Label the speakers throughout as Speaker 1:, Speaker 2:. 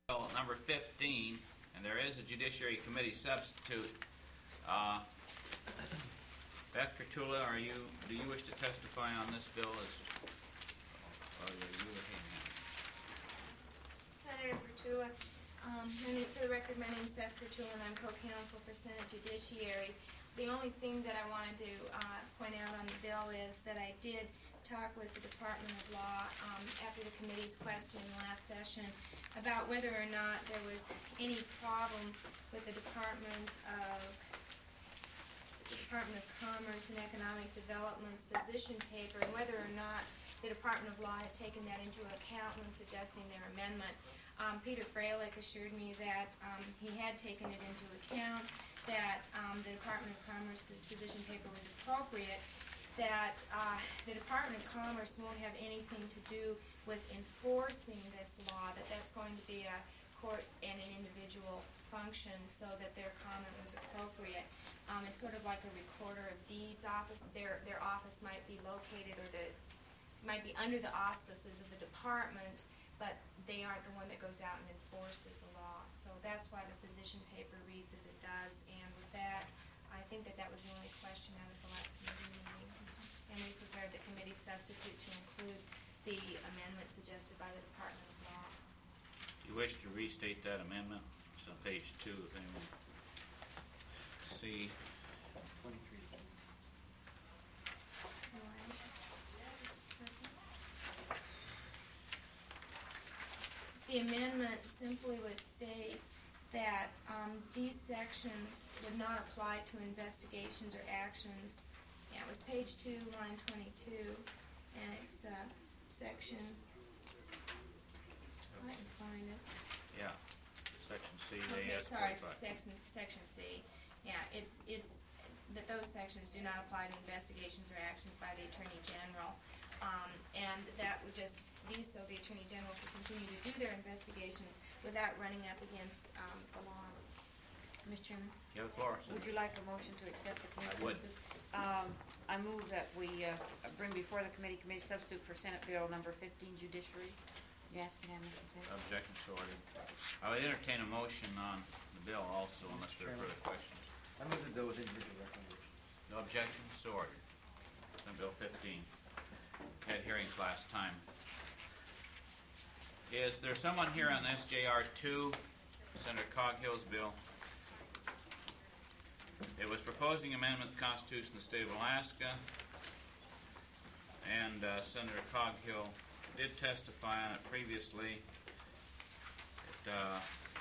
Speaker 1: Bill number 15, and there is a Judiciary Committee substitute. Beth Kurtula, do you wish to testify on this bill?
Speaker 2: Senator Kurtula, for the record, my name is Beth Kurtula, and I'm co-counsel for Senate Judiciary. The only thing that I wanted to point out on the bill is that I did talk with the Department of Law after the committee's question last session about whether or not there was any problem with the Department of Commerce and Economic Development's position paper, and whether or not the Department of Law had taken that into account when suggesting their amendment. Peter Freilich assured me that he had taken it into account, that the Department of Commerce's position paper was appropriate, that the Department of Commerce won't have anything to do with enforcing this law, that's going to be a court and an individual function, so that their comment was appropriate. It's sort of like a recorder of deeds office. Their office might be located, or might be under the auspices of the department, but they aren't the one that goes out and enforces the law. So that's why the position paper reads as it does. And with that, I think that was the only question out of the last committee meeting. And we prepared the committee substitute to include the amendment suggested by the Department of Law.
Speaker 1: Do you wish to restate that amendment? It's on page 2, if anyone see.
Speaker 3: 23.
Speaker 2: The amendment simply would state that these sections would not apply to investigations or actions. Yeah, it was page 2, line 22, and it's section. I can find it.
Speaker 1: Yeah, section C.
Speaker 2: Okay, sorry, section C. Yeah, it's that those sections do not apply to investigations or actions by the Attorney General, and that would just be so the Attorney General could continue to do their investigations without running up against the law. Mr. Chairman?
Speaker 1: You have the floor.
Speaker 4: Would you like a motion to accept the committee?
Speaker 1: I would.
Speaker 4: I move that we bring before the committee substitute for Senate Bill number 15, Judiciary. You ask unanimous consent?
Speaker 1: Objection so ordered. I would entertain a motion on the bill also, unless there are further questions.
Speaker 3: I move the bill with individual recommendation.
Speaker 1: No objection, so ordered. Senate Bill 15. Had hearings last time. Is there someone here on SJR 2, Senator Coghill's bill? It was proposing amendment to the Constitution of the State of Alaska, and Senator Coghill did testify on it previously. I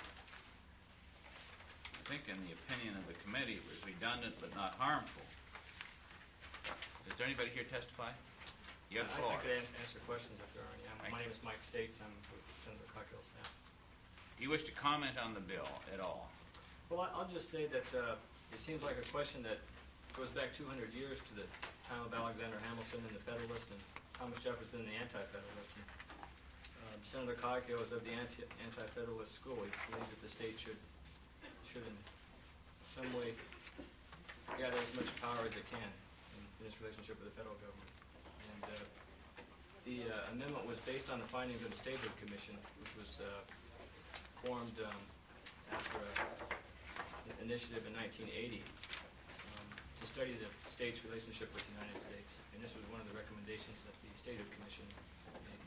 Speaker 1: think in the opinion of the committee it was redundant but not harmful. Is there anybody here to testify? You have the floor.
Speaker 5: I could answer questions if there are any. My name is Mike States. I'm with Senator Coghill's staff.
Speaker 1: Do you wish to comment on the bill at all?
Speaker 5: Well, I'll just say that it seems like a question that goes back 200 years to the time of Alexander Hamilton and the Federalist, and Thomas Jefferson and the Anti-Federalist. Senator Coghill is of the Anti-Federalist school. He believes that the state should in some way gather as much power as it can in its relationship with the federal government. And the amendment was based on the findings of the Statehood Commission, which was formed after an initiative in 1980 to study the state's relationship with the United States. And this was one of the recommendations that the Statehood Commission made.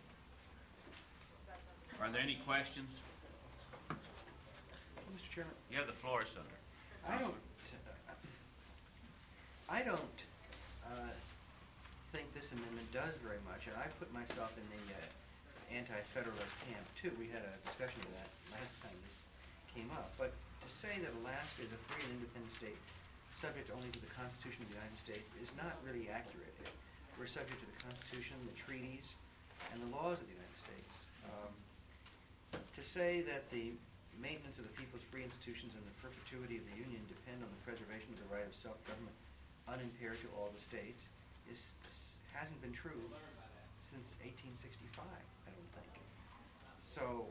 Speaker 1: Are there any questions?
Speaker 3: Mr. Chairman?
Speaker 1: You have the floor, Senator.
Speaker 3: I don't think this amendment does very much, and I put myself in the anti-federalist camp too. We had a discussion of that last time this came up. But to say that Alaska is a free and independent state subject only to the Constitution of the United States is not really accurate. We're subject to the Constitution, the treaties, and the laws of the United States. To say that the maintenance of the people's free institutions and the perpetuity of the Union depend on the preservation of the right of self-government unimpaired to all the states hasn't been true since 1865, I don't think. So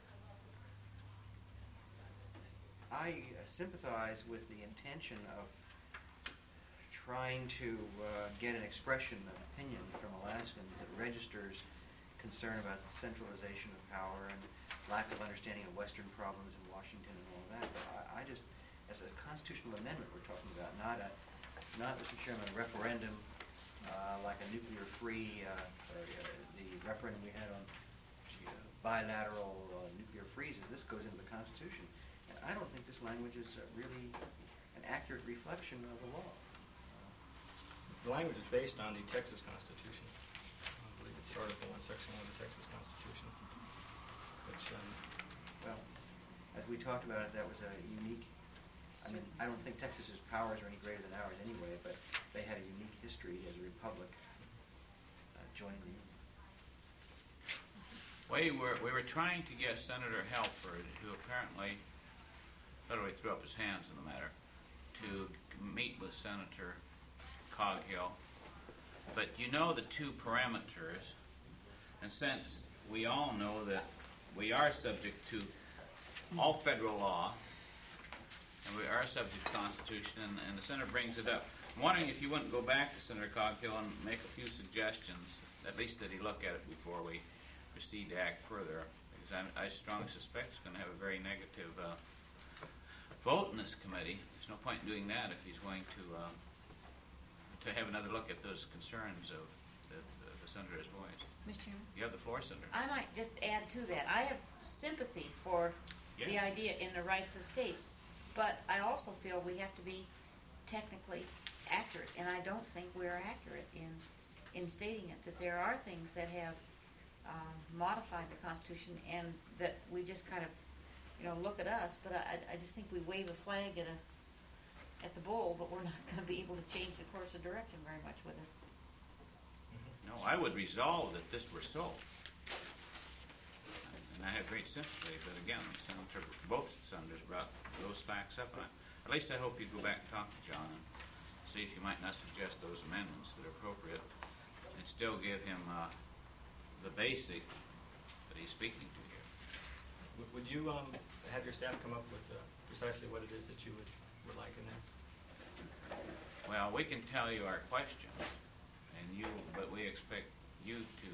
Speaker 3: I sympathize with the intention of trying to get an expression of opinion from Alaskans that registers concern about the centralization of power and lack of understanding of Western problems in Washington and all that. But I just, as a constitutional amendment we're talking about, not, Mr. Chairman, a referendum like a nuclear-free, the referendum we had on bilateral nuclear freezes. This goes into the Constitution. And I don't think this language is really an accurate reflection of the law.
Speaker 5: The language is based on the Texas Constitution. I believe it's Article 1, Section 1 of the Texas Constitution, which,
Speaker 3: Well, as we talked about it, that was a unique, I mean, I don't think Texas's powers are any greater than ours anyway, but they had a unique history as a republic joining the Union.
Speaker 1: We were trying to get Senator Halford, who apparently literally threw up his hands in the matter, to meet with Senator Coghill. But you know the two parameters, and since we all know that we are subject to all federal law, and we are subject to the Constitution, and the Senator brings it up. I'm wondering if you wouldn't go back to Senator Coghill and make a few suggestions, at least that he look at it before we proceed to act further, because I strongly suspect it's going to have a very negative vote in this committee. There's no point in doing that if he's going to have another look at those concerns of the Senator's voice.
Speaker 4: Mr. Chairman?
Speaker 1: You have the floor, Senator.
Speaker 4: I might just add to that. I have sympathy for the
Speaker 1: Yes.
Speaker 4: idea in the rights of states, but I also feel we have to be technically accurate, and I don't think we're accurate in stating it, that there are things that have modified the Constitution and that we just kind of, look at us, but I just think we wave a flag at the bull, but we're not going to be able to change the course of direction very much with it.
Speaker 1: No, I would resolve that this were so. And I have great sympathy, but again, both senators brought those facts up. And at least I hope you'd go back and talk to John and see if you might not suggest those amendments that are appropriate and still give him the basic that he's speaking to here.
Speaker 5: would you have your staff come up with precisely what it is that you would like in there?
Speaker 1: Well, we can tell you our questions, but we expect you to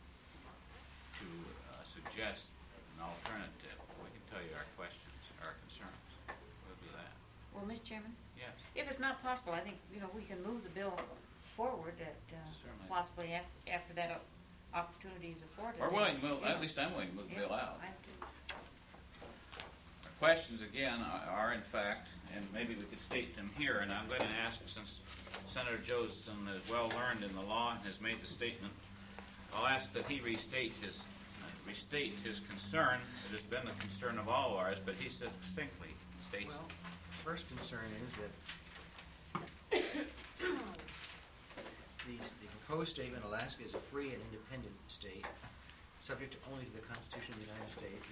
Speaker 1: suggest an alternative. We can tell you our questions, our concerns. We'll do that.
Speaker 4: Well, Mr. Chairman,
Speaker 1: Yes.
Speaker 4: if it's not possible, I think, we can move the bill forward at
Speaker 1: Certainly.
Speaker 4: possibly after that opportunity is afforded.
Speaker 1: Or willing to move,
Speaker 4: Yeah.
Speaker 1: at least I'm willing to move the bill out.
Speaker 4: I do.
Speaker 1: Our questions, again, are in fact, and maybe we could state them here, and I'm going to ask, since Senator Josephson is well learned in the law and has made the statement, I'll ask that he restate his concern. It has been the concern of all ours, but he succinctly states
Speaker 3: Well,
Speaker 1: it.
Speaker 3: first concern is that the proposed statement, Alaska is a free and independent state, subject only to the Constitution of the United States,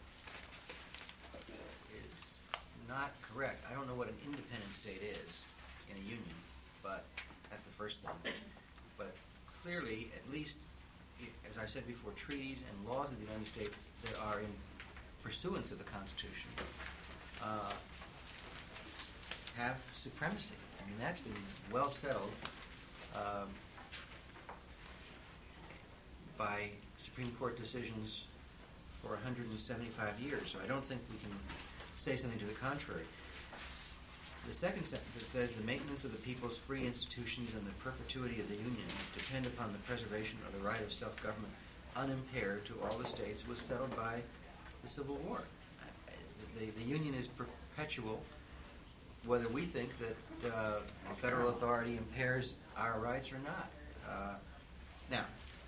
Speaker 3: is not correct. I don't know what an independent state is in a union, but that's the first thing. But clearly, at least, as I said before, treaties and laws of the United States that are in pursuance of the Constitution have supremacy. I mean, that's been well settled by Supreme Court decisions for 175 years, so I don't think we can say something to the contrary. The second sentence that says the maintenance of the people's free institutions and the perpetuity of the Union depend upon the preservation of the right of self-government unimpaired to all the states was settled by the Civil War. The Union is perpetual, whether we think that federal authority impairs our rights or not. Now,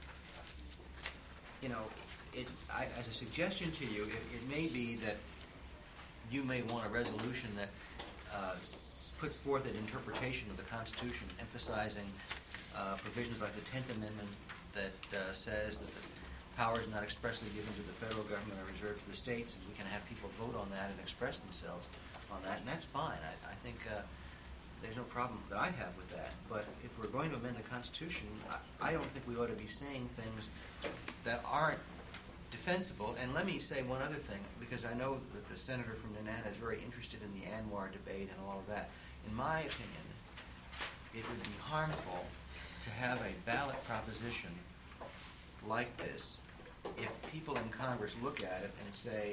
Speaker 3: as a suggestion to you, it may be that you may want a resolution that puts forth an interpretation of the Constitution, emphasizing provisions like the 10th Amendment that says that the powers not expressly given to the federal government are reserved to the states, and we can have people vote on that and express themselves on that, and that's fine. I think there's no problem that I have with that. But if we're going to amend the Constitution, I don't think we ought to be saying things that aren't defensible. And let me say one other thing, because I know that the senator from Nenana is very interested in the Anwar debate and all of that. In my opinion, it would be harmful to have a ballot proposition like this if people in Congress look at it and say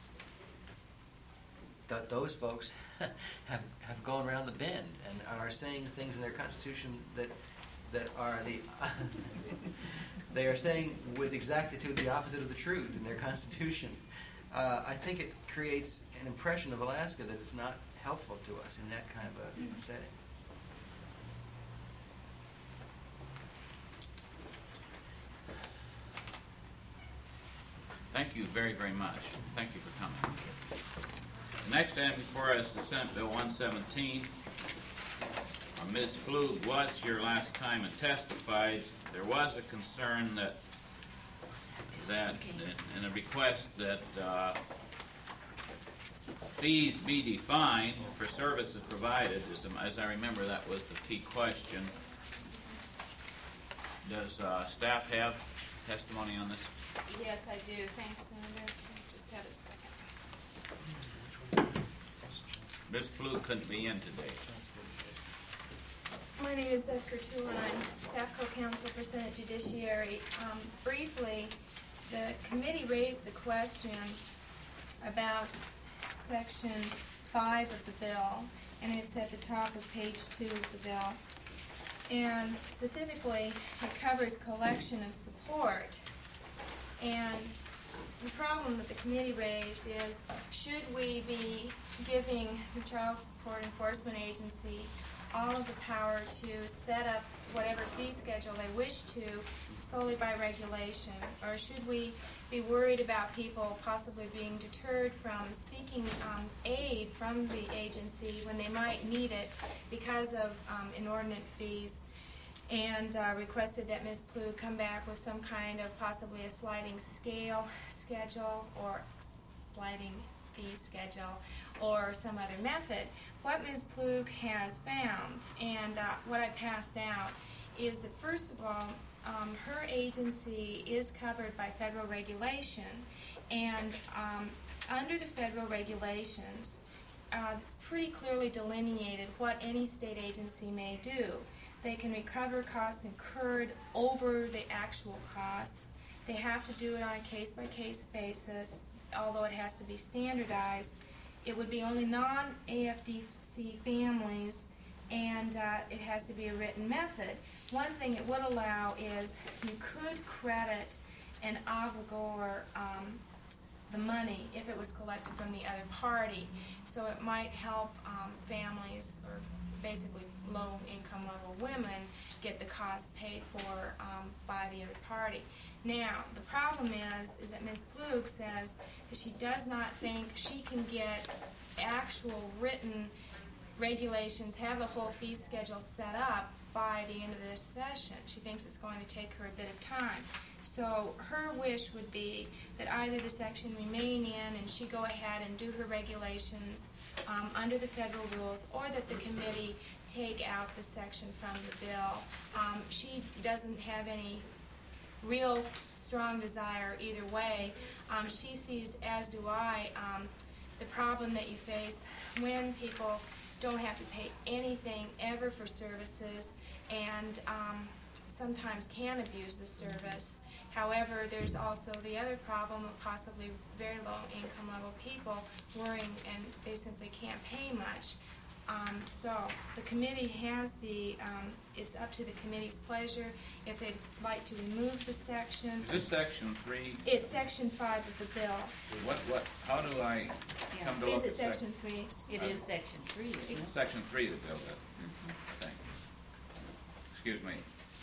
Speaker 3: that those folks have gone around the bend and are saying things in their Constitution that are they are saying with exactitude the opposite of the truth in their Constitution, I think it creates an impression of Alaska that is not helpful to us in that kind of a setting.
Speaker 1: Thank you very, very much. Thank you for coming. The next item before us is Senate Bill 117. Ms. Flug was here last time and testified. There was a concern that in a request that fees be defined for services provided. As I remember, that was the key question. Does staff have testimony on this?
Speaker 2: Yes, I do. Thanks, Senator. Just have a second.
Speaker 1: Ms. Flug couldn't be in today.
Speaker 2: My name is Beth Gertul, and I'm staff co-counsel for Senate Judiciary. Briefly, the committee raised the question about Section 5 of the bill, and it's at the top of page 2 of the bill. And specifically, it covers collection of support. And the problem that the committee raised is, should we be giving the Child Support Enforcement Agency all of the power to set up whatever fee schedule they wish to solely by regulation? Or should we be worried about people possibly being deterred from seeking aid from the agency when they might need it because of inordinate fees? And requested that Ms. Plug come back with some kind of possibly a sliding scale schedule or sliding fee schedule or some other method. What Ms. Plug has found, and what I passed out, is that first of all, her agency is covered by federal regulation, and under the federal regulations, it's pretty clearly delineated what any state agency may do. They can recover costs incurred over the actual costs. They have to do it on a case-by-case basis, although it has to be standardized. It would be only non-AFDC families, and it has to be a written method. One thing it would allow is you could credit an obligor the money if it was collected from the other party. So it might help families, or basically low-income level women, get the cost paid for by the other party. Now, the problem is that Ms. Plug says that she does not think she can get actual written regulations, have the whole fee schedule set up by the end of this session. She thinks it's going to take her a bit of time. So her wish would be that either the section remain in and she go ahead and do her regulations under the federal rules, or that the committee take out the section from the bill. She doesn't have any real strong desire either way. She sees, as do I, the problem that you face when people don't have to pay anything ever for services, and sometimes can abuse the service. However, there's also the other problem of possibly very low income level people worrying, and they simply can't pay much. So the committee has the, it's up to the committee's pleasure if they'd like to remove the section.
Speaker 1: Is this section 3?
Speaker 2: It's section 5 of the bill.
Speaker 1: How do I come to look
Speaker 2: Is
Speaker 1: at
Speaker 2: it section 3?
Speaker 4: It is section 3, isn't it?
Speaker 1: It's section 3 of the bill, thank you. Excuse me.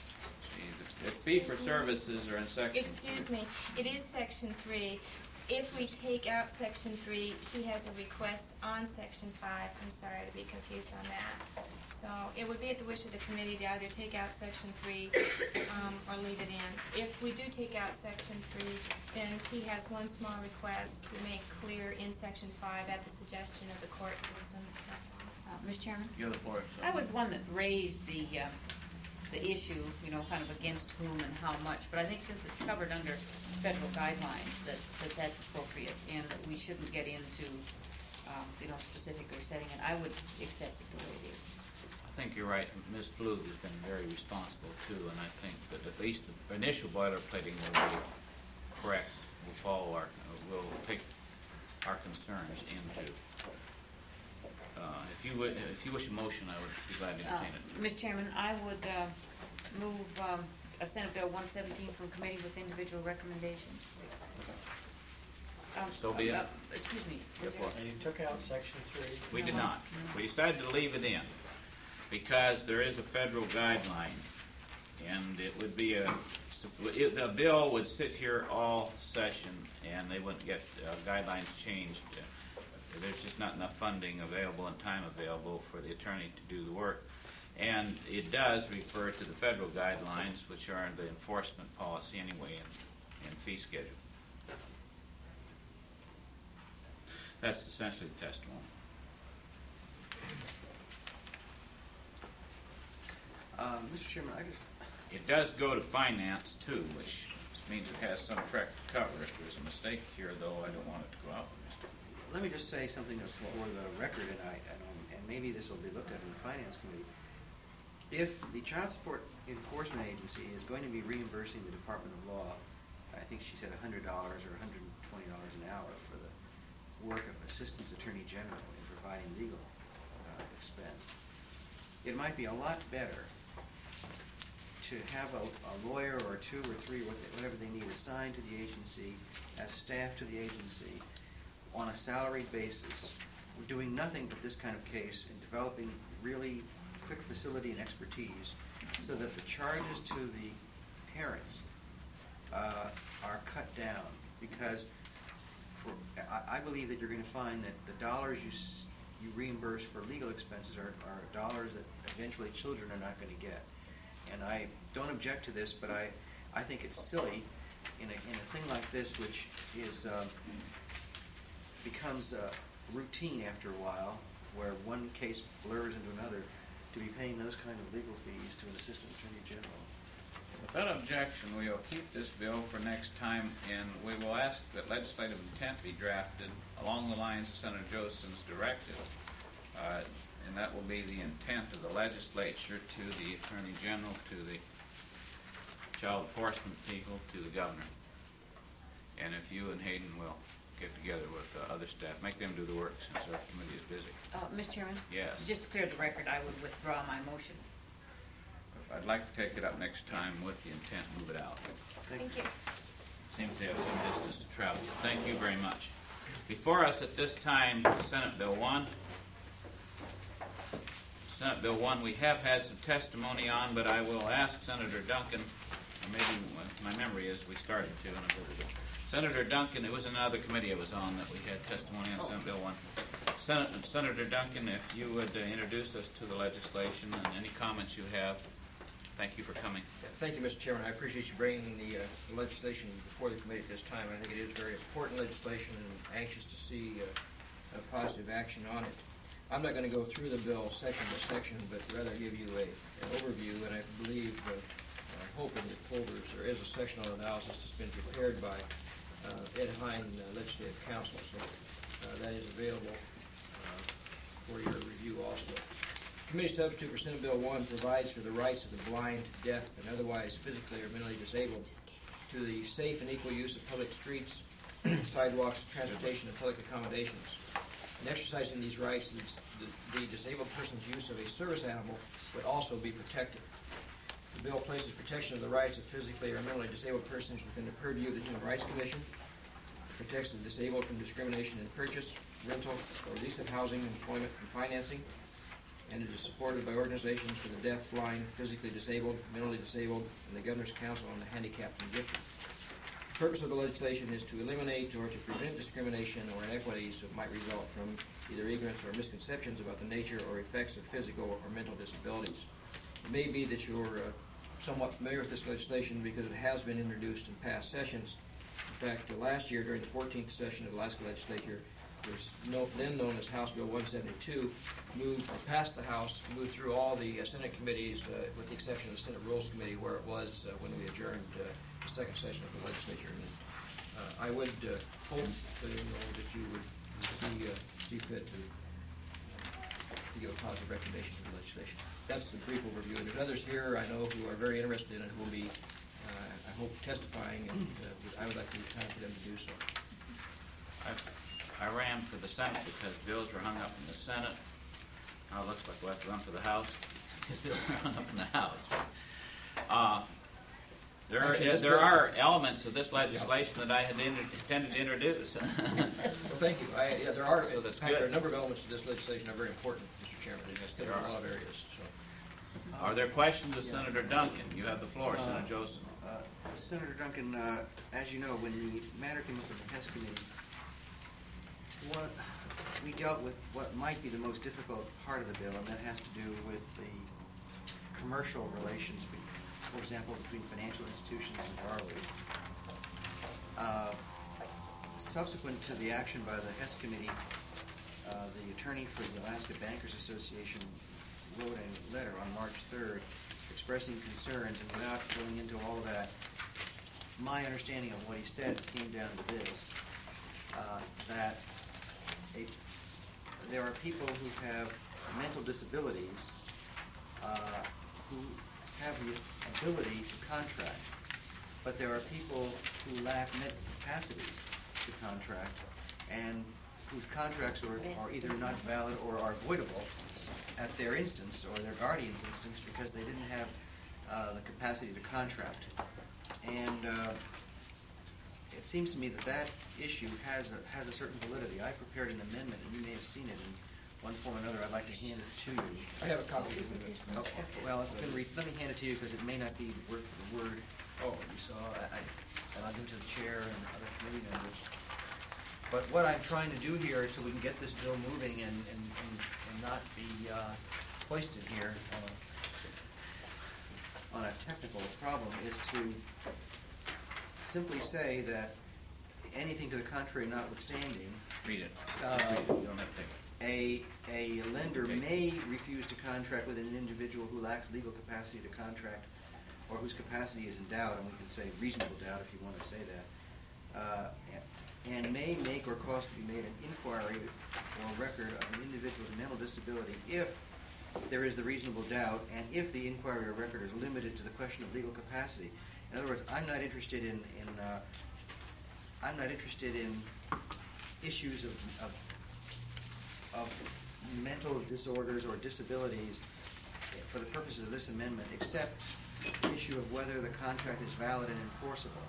Speaker 1: The fee for services are in section 3.
Speaker 2: Excuse me, it is section 3. If we take out section 3, she has a request on section 5. I'm sorry to be confused on that. So it would be at the wish of the committee to either take out section 3 or leave it in. If we do take out section 3, then she has one small request to make clear in section 5 at the suggestion of the court system. That's all.
Speaker 4: Mr. Chairman?
Speaker 1: You have the floor.
Speaker 4: I was one that raised the issue, kind of against whom and how much, but I think since it's covered under federal guidelines, that's appropriate, and that we shouldn't get into, specifically setting it. I would accept it the way it is.
Speaker 1: I think you're right. Ms. Flug has been very responsible too, and I think that at least the initial boilerplating will be correct, will take our concerns into. If you wish a motion, I would be glad to entertain it.
Speaker 4: Mr. Chairman, I would move Senate Bill 117 from committee with individual recommendations.
Speaker 1: So be it.
Speaker 4: Excuse me. was
Speaker 1: Yep,
Speaker 4: there-
Speaker 6: And you took out section 3.
Speaker 1: We did not. We decided to leave it in because there is a federal guideline, and it would be the bill would sit here all session, and they wouldn't get guidelines changed. There's just not enough funding available and time available for the attorney to do the work. And it does refer to the federal guidelines, which are the enforcement policy anyway, and fee schedule. That's essentially the testimony.
Speaker 3: Mr. Chairman,
Speaker 1: It does go to finance too, which means it has some track to cover. If there's a mistake here, though, I don't want it to go out.
Speaker 3: let me just say something for the record, and maybe this will be looked at in the Finance Committee. If the Child Support Enforcement Agency is going to be reimbursing the Department of Law, I think she said $100 or $120 an hour for the work of Assistant Attorney General in providing legal expense, it might be a lot better to have a lawyer or 2 or 3, whatever they need, assigned to the agency as staff to the agency on a salaried basis, doing nothing but this kind of case and developing really quick facility and expertise so that the charges to the parents are cut down, because I believe that you're going to find that the dollars you reimburse for legal expenses are dollars that eventually children are not going to get. And I don't object to this, but I think it's silly in a thing like this, which is becomes routine after a while, where one case blurs into another, to be paying those kind of legal fees to an Assistant Attorney General.
Speaker 1: Without objection, we will keep this bill for next time, and we will ask that legislative intent be drafted along the lines of Senator Josephson's directive. And that will be the intent of the legislature to the Attorney General, to the child enforcement people, to the governor. And if you and Hayden will get together with other staff, make them do the work since our committee is busy.
Speaker 4: Mr. Chairman?
Speaker 1: Yes.
Speaker 4: Just to clear the record, I would withdraw my motion.
Speaker 1: I'd like to take it up next time with the intent to move it out.
Speaker 2: Thank you.
Speaker 1: Seems to have some distance to travel. Thank you very much. Before us at this time, Senate Bill 1. Senate Bill 1 we have had some testimony on, but I will ask Senator Duncan, or maybe my memory is we started to in a little bit. Senator Duncan, it was another committee I was on that we had testimony on Senate Bill 1. Senator Duncan, if you would introduce us to the legislation and any comments you have. Thank you for coming.
Speaker 7: Thank you, Mr. Chairman. I appreciate you bringing the legislation before the committee at this time. I think it is very important legislation, and I'm anxious to see a positive action on it. I'm not going to go through the bill section by section, but rather give you an overview, and I believe, I hope in your folders, there is a sectional analysis that's been prepared by Ed Hine, Legislative Counsel, so that is available for your review also. Committee substitute for Senate Bill 1 provides for the rights of the blind, deaf, and otherwise physically or mentally disabled to the safe and equal use of public streets, sidewalks, transportation, and public accommodations. In exercising these rights, the disabled person's use of a service animal would also be protected. The bill places protection of the rights of physically or mentally disabled persons within the purview of the Human Rights Commission. It protects the disabled from discrimination in purchase, rental, or lease of housing, employment, and financing. And it is supported by organizations for the deaf, blind, physically disabled, mentally disabled, and the Governor's Council on the Handicapped and Gifted. The purpose of the legislation is to eliminate or to prevent discrimination or inequities that might result from either ignorance or misconceptions about the nature or effects of physical or mental disabilities. It may be that you're somewhat familiar with this legislation because it has been introduced in past sessions. In fact, last year during the 14th session of the Alaska Legislature, was then known as House Bill 172, passed the House, moved through all the Senate committees, with the exception of the Senate Rules Committee, where it was when we adjourned the second session of the legislature. And I would hope that you would see fit to give a positive recommendation to the legislation. That's the brief overview. And there's others here I know who are very interested in it, who will be I hope testifying, and I would like to leave time for them to do so.
Speaker 1: I ran for the Senate because bills were hung up in the Senate. Now it looks like we'll have to run for the House because bills are hung up in the House. There are elements of this legislation that I had intended to introduce.
Speaker 7: Well, thank you. Yeah, there are,
Speaker 1: So that's
Speaker 7: in fact, there are
Speaker 1: good.
Speaker 7: a number of elements to this legislation that are very important, Mr. Chairman. Yes, there are a lot of areas, so.
Speaker 1: Are there questions of Senator Duncan? You have the floor, Senator Joseph.
Speaker 3: Senator Duncan, as you know, when the matter came up with the HES committee, we dealt with what might be the most difficult part of the bill, and that has to do with the commercial relations, for example, between financial institutions and borrowers. Subsequent to the action by the HES committee, the attorney for the Alaska Bankers Association wrote a letter on March 3rd expressing concerns, and without going into all of that, my understanding of what he said came down to this, that there are people who have mental disabilities who have the ability to contract, but there are people who lack mental capacity to contract and whose contracts are either not valid or are voidable at their instance or their guardian's instance because they didn't have the capacity to contract. And it seems to me that that issue has a certain validity. I prepared an amendment, and you may have seen it in one form or another. I'd like to hand it to you.
Speaker 7: I have a copy of it.
Speaker 3: Oh, well, let me hand it to you because it may not be word for word.
Speaker 7: Oh.
Speaker 3: So and I'll give it to the chair and other committee members. But what I'm trying to do here, so we can get this bill moving and not be hoisted here on a technical problem, is to simply say that anything to the contrary notwithstanding,
Speaker 1: Read it. Read it. You don't have to take it.
Speaker 3: a lender may refuse to contract with an individual who lacks legal capacity to contract or whose capacity is in doubt, and we can say reasonable doubt if you want to say that, and may make or cause to be made an inquiry or record of an individual's mental disability if there is the reasonable doubt and if the inquiry or record is limited to the question of legal capacity. In other words, I'm not interested in issues of mental disorders or disabilities for the purposes of this amendment, except the issue of whether the contract is valid and enforceable.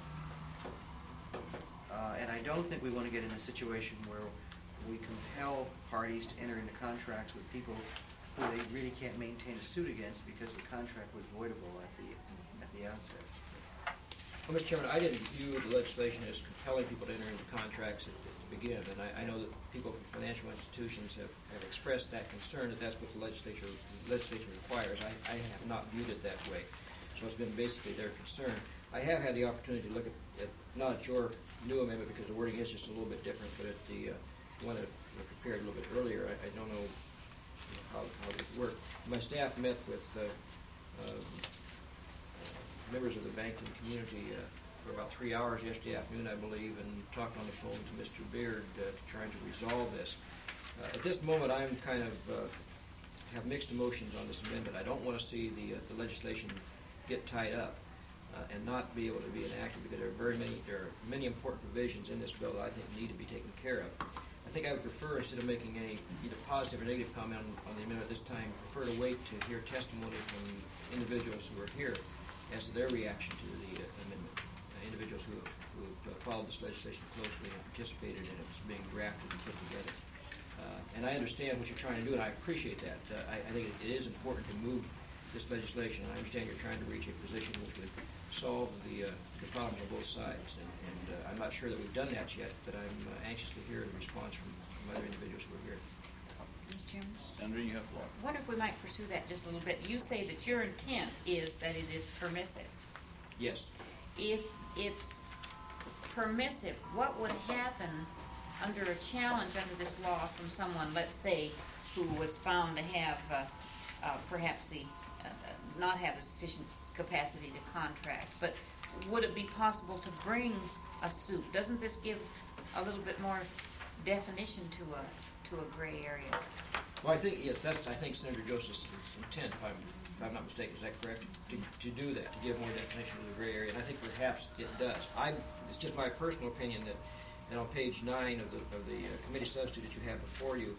Speaker 3: And I don't think we want to get in a situation where we compel parties to enter into contracts with people who they really can't maintain a suit against because the contract was voidable at the outset.
Speaker 7: Well, Mr. Chairman, I didn't view the legislation as compelling people to enter into contracts at the begin, and I know that people from financial institutions have expressed that concern that that's what the legislation requires. I have not viewed it that way, so it's been basically their concern. I have had the opportunity to look at not at your new amendment because the wording is just a little bit different, but at the one that we prepared a little bit earlier. I don't know how it would work. My staff met with members of the banking community for about 3 hours yesterday afternoon, I believe, and talked on the phone to Mr. Beard trying to resolve this. At this moment, I'm kind of have mixed emotions on this amendment. I don't want to see the legislation get tied up and not be able to be enacted because there are many important provisions in this bill that I think need to be taken care of. I think I would prefer, instead of making any either positive or negative comment on the amendment this time, prefer to wait to hear testimony from individuals who are here as to their reaction to the amendment, individuals who have followed this legislation closely and participated in its being drafted and put together. And I understand what you're trying to do, and I appreciate that. I think it is important to move this legislation, and I understand you're trying to reach a position which would solve the problems on both sides. And I'm not sure that we've done that yet, but I'm anxious to hear the response from other individuals who are here.
Speaker 4: Mr. Chairman?
Speaker 1: Senator, you have the floor.
Speaker 4: I wonder if we might pursue that just a little bit. You say that your intent is that it is permissive.
Speaker 7: Yes.
Speaker 4: If it's permissive, what would happen under a challenge under this law from someone, let's say, who was found to have perhaps not have a sufficient capacity to contract? But would it be possible to bring a suit? Doesn't this give a little bit more definition to a gray area?
Speaker 7: Well, I think, yes, that's, I think Senator Joseph's intent, if I'm not mistaken, is that correct? To do that, to give more definition to the gray area, and I think perhaps it does. It's just my personal opinion that, and on page 9 of the committee substitute that you have before you,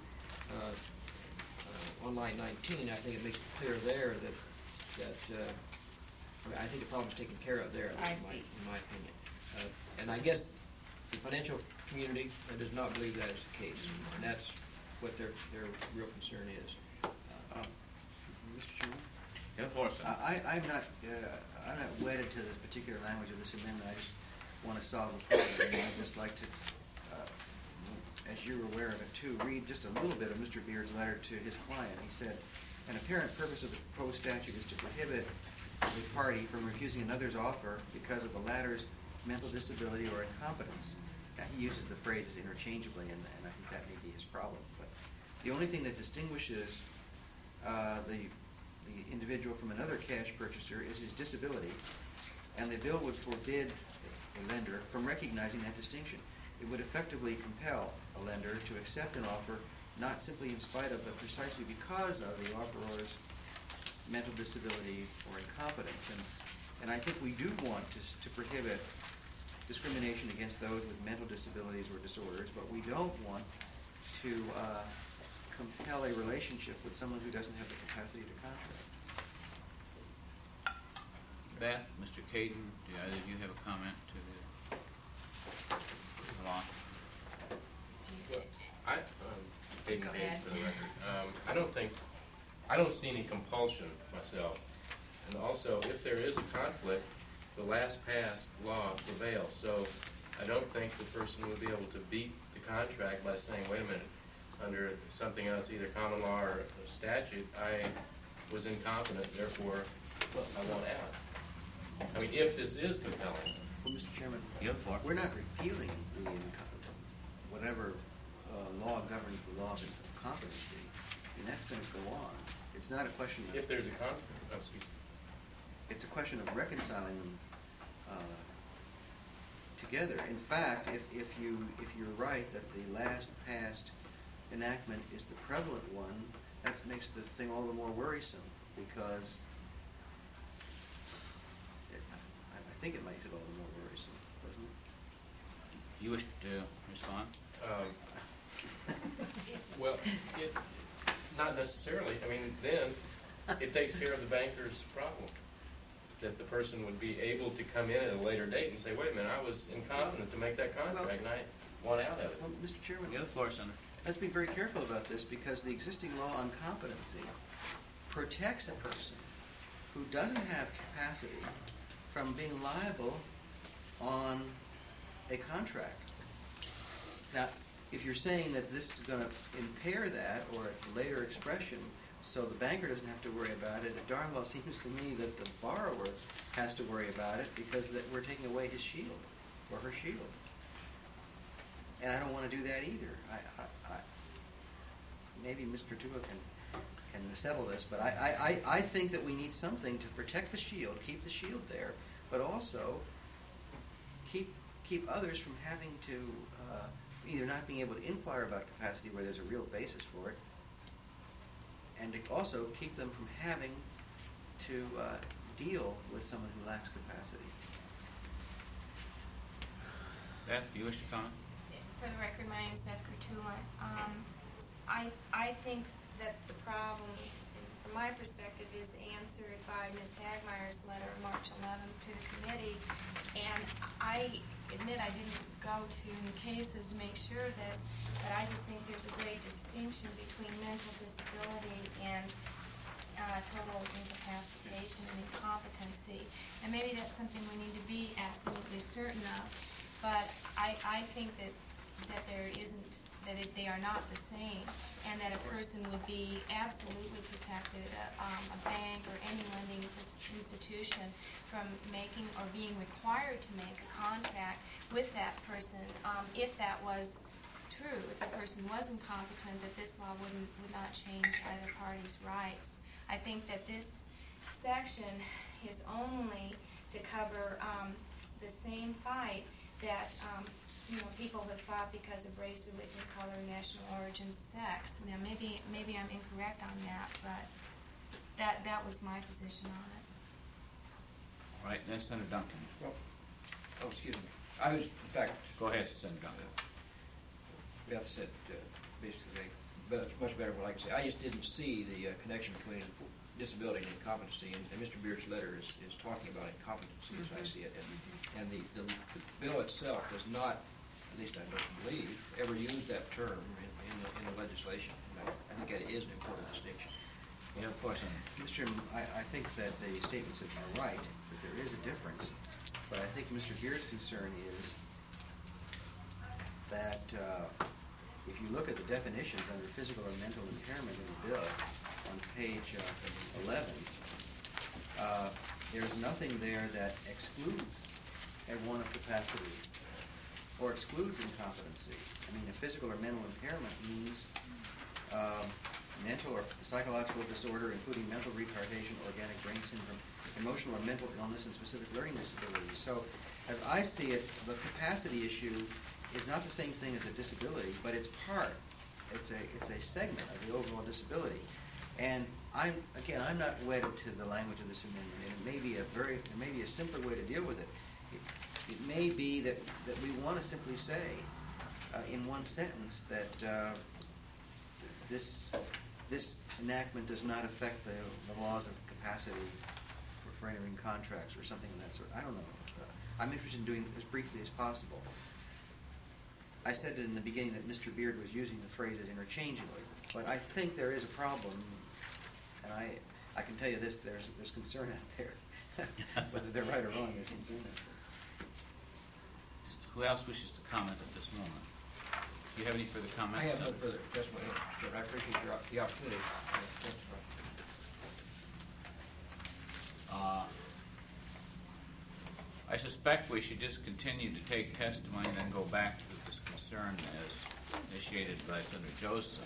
Speaker 7: on line 19, I think it makes it clear there that I think the problem's taken care of there,
Speaker 4: I
Speaker 7: in
Speaker 4: see.
Speaker 7: my opinion. And I guess the financial community does not believe that is the case, and that's what their real concern is.
Speaker 3: Mr. Chairman?
Speaker 1: Yeah, the floor, Senator.
Speaker 3: I'm not wedded to the particular language of this amendment. I just want to solve a problem. And I'd just like to, as you're aware of it too, read just a little bit of Mr. Beard's letter to his client. He said, an apparent purpose of the proposed statute is to prohibit a party from refusing another's offer because of the latter's mental disability or incompetence. Now, he uses the phrases interchangeably, and I think that may be his problem. But the only thing that distinguishes the individual from another cash purchaser is his disability, and the bill would forbid a lender from recognizing that distinction. It would effectively compel a lender to accept an offer not simply in spite of, but precisely because of the offeror's mental disability or incompetence. And I think we do want to prohibit discrimination against those with mental disabilities or disorders, but we don't want to compel a relationship with someone who doesn't have the capacity to contract.
Speaker 1: Beth, Mr. Caden, do either of you have a comment to the law?
Speaker 6: Well, Hayden
Speaker 4: Go
Speaker 6: Hayes
Speaker 4: ahead.
Speaker 6: for the record. I don't see any compulsion myself. And also, if there is a conflict, the last passed law prevails. So I don't think the person would be able to beat the contract by saying, wait a minute, under something else, either common law or a statute, I was incompetent, therefore I want out. I mean, if this is compelling.
Speaker 3: Well, Mr. Chairman,
Speaker 1: You have the floor.
Speaker 3: we're not repealing the whatever law governs the law of incompetency, and that's going to go on. It's not a question of...
Speaker 6: If there's a conflict, excuse me.
Speaker 3: It's a question of reconciling them together. In fact, if you're right that the last passed enactment is the prevalent one, that makes the thing all the more worrisome, because I think it makes it all the more worrisome, doesn't it?
Speaker 1: You wish to respond?
Speaker 6: Well, not necessarily. I mean, then it takes care of the banker's problem. That the person would be able to come in at a later date and say, wait a minute, I was incompetent to make that contract, and I want out of it.
Speaker 3: Well, Mr. Chairman,
Speaker 1: You have the floor, Senator.
Speaker 3: let's be very careful about this, because the existing law on competency protects a person who doesn't have capacity from being liable on a contract. Now, if you're saying that this is going to impair that, or a later expression, so the banker doesn't have to worry about it, it darn well seems to me that the borrower has to worry about it, because that we're taking away his shield, or her shield. And I don't want to do that either. Maybe Ms. Pertua can settle this, but I think that we need something to protect the shield, keep the shield there, but also keep others from having to either not being able to inquire about capacity where there's a real basis for it, and to also keep them from having to deal with someone who lacks capacity.
Speaker 1: Beth, do you wish to comment?
Speaker 2: For the record, my name is Beth Gertula. I think that the problem, from my perspective, is answered by Ms. Hagmeier's letter of March 11th to the committee. And I admit I didn't go to any cases to make sure of this, but I just think there's a great distinction between mental disability and total incapacitation and incompetency. And maybe that's something we need to be absolutely certain of. But I think that there isn't, they are not the same, and that a person would be absolutely protected, a bank or any lending institution, from making or being required to make a contract with that person if that was true, if the person was incompetent, that this law would not change either party's rights. I think that this section is only to cover the same fight that people have fought because of race, religion, color, national origin, sex. Now, maybe I'm incorrect on that, but that was my position on it.
Speaker 1: All right, then Senator Duncan.
Speaker 7: Well, oh, excuse me. I was, in fact,
Speaker 1: Go ahead, Senator Duncan.
Speaker 7: Beth said basically, but it's much better what I can say. I just didn't see the connection between disability and incompetency, and Mr. Beard's letter is talking about incompetency as I see it. And the bill itself does not, at least I don't believe, ever use that term in the legislation. And I think that is an important distinction.
Speaker 1: You have a question?
Speaker 3: Mr. Chairman, I think that the statements are right, that there is a difference. But I think Mr. Beard's concern is that if you look at the definitions under physical or mental impairment in the bill on page 11, there's nothing there that excludes a one of capacity or excludes incompetency. I mean, a physical or mental impairment means mental or psychological disorder, including mental retardation, organic brain syndrome, emotional or mental illness, and specific learning disabilities. So, as I see it, the capacity issue is not the same thing as a disability, but it's part. It's a segment of the overall disability. And I'm not wedded to the language of this amendment. And it may be a simpler way to deal with it. It may be that we want to simply say in one sentence that this enactment does not affect the laws of capacity for entering contracts or something of that sort. I don't know. I'm interested in doing it as briefly as possible. I said in the beginning that Mr. Beard was using the phrases interchangeably, but I think there is a problem, and I can tell you this: there's concern out there. Whether they're right or wrong, there's concern out there.
Speaker 1: Who else wishes to comment at this moment? Do you have any further comments?
Speaker 7: I have no further. That's what Mr. Chairman. I appreciate the opportunity to testify.
Speaker 1: I suspect we should just continue to take testimony and then go back to this concern as initiated by Senator Joseph.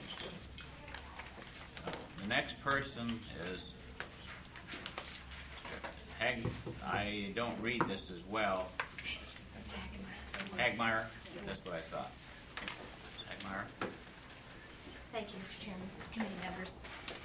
Speaker 1: The next person is I don't read this as well. Hagmeyer. That's what I thought. Hagmeyer.
Speaker 8: Thank you, Mr. Chairman, committee members.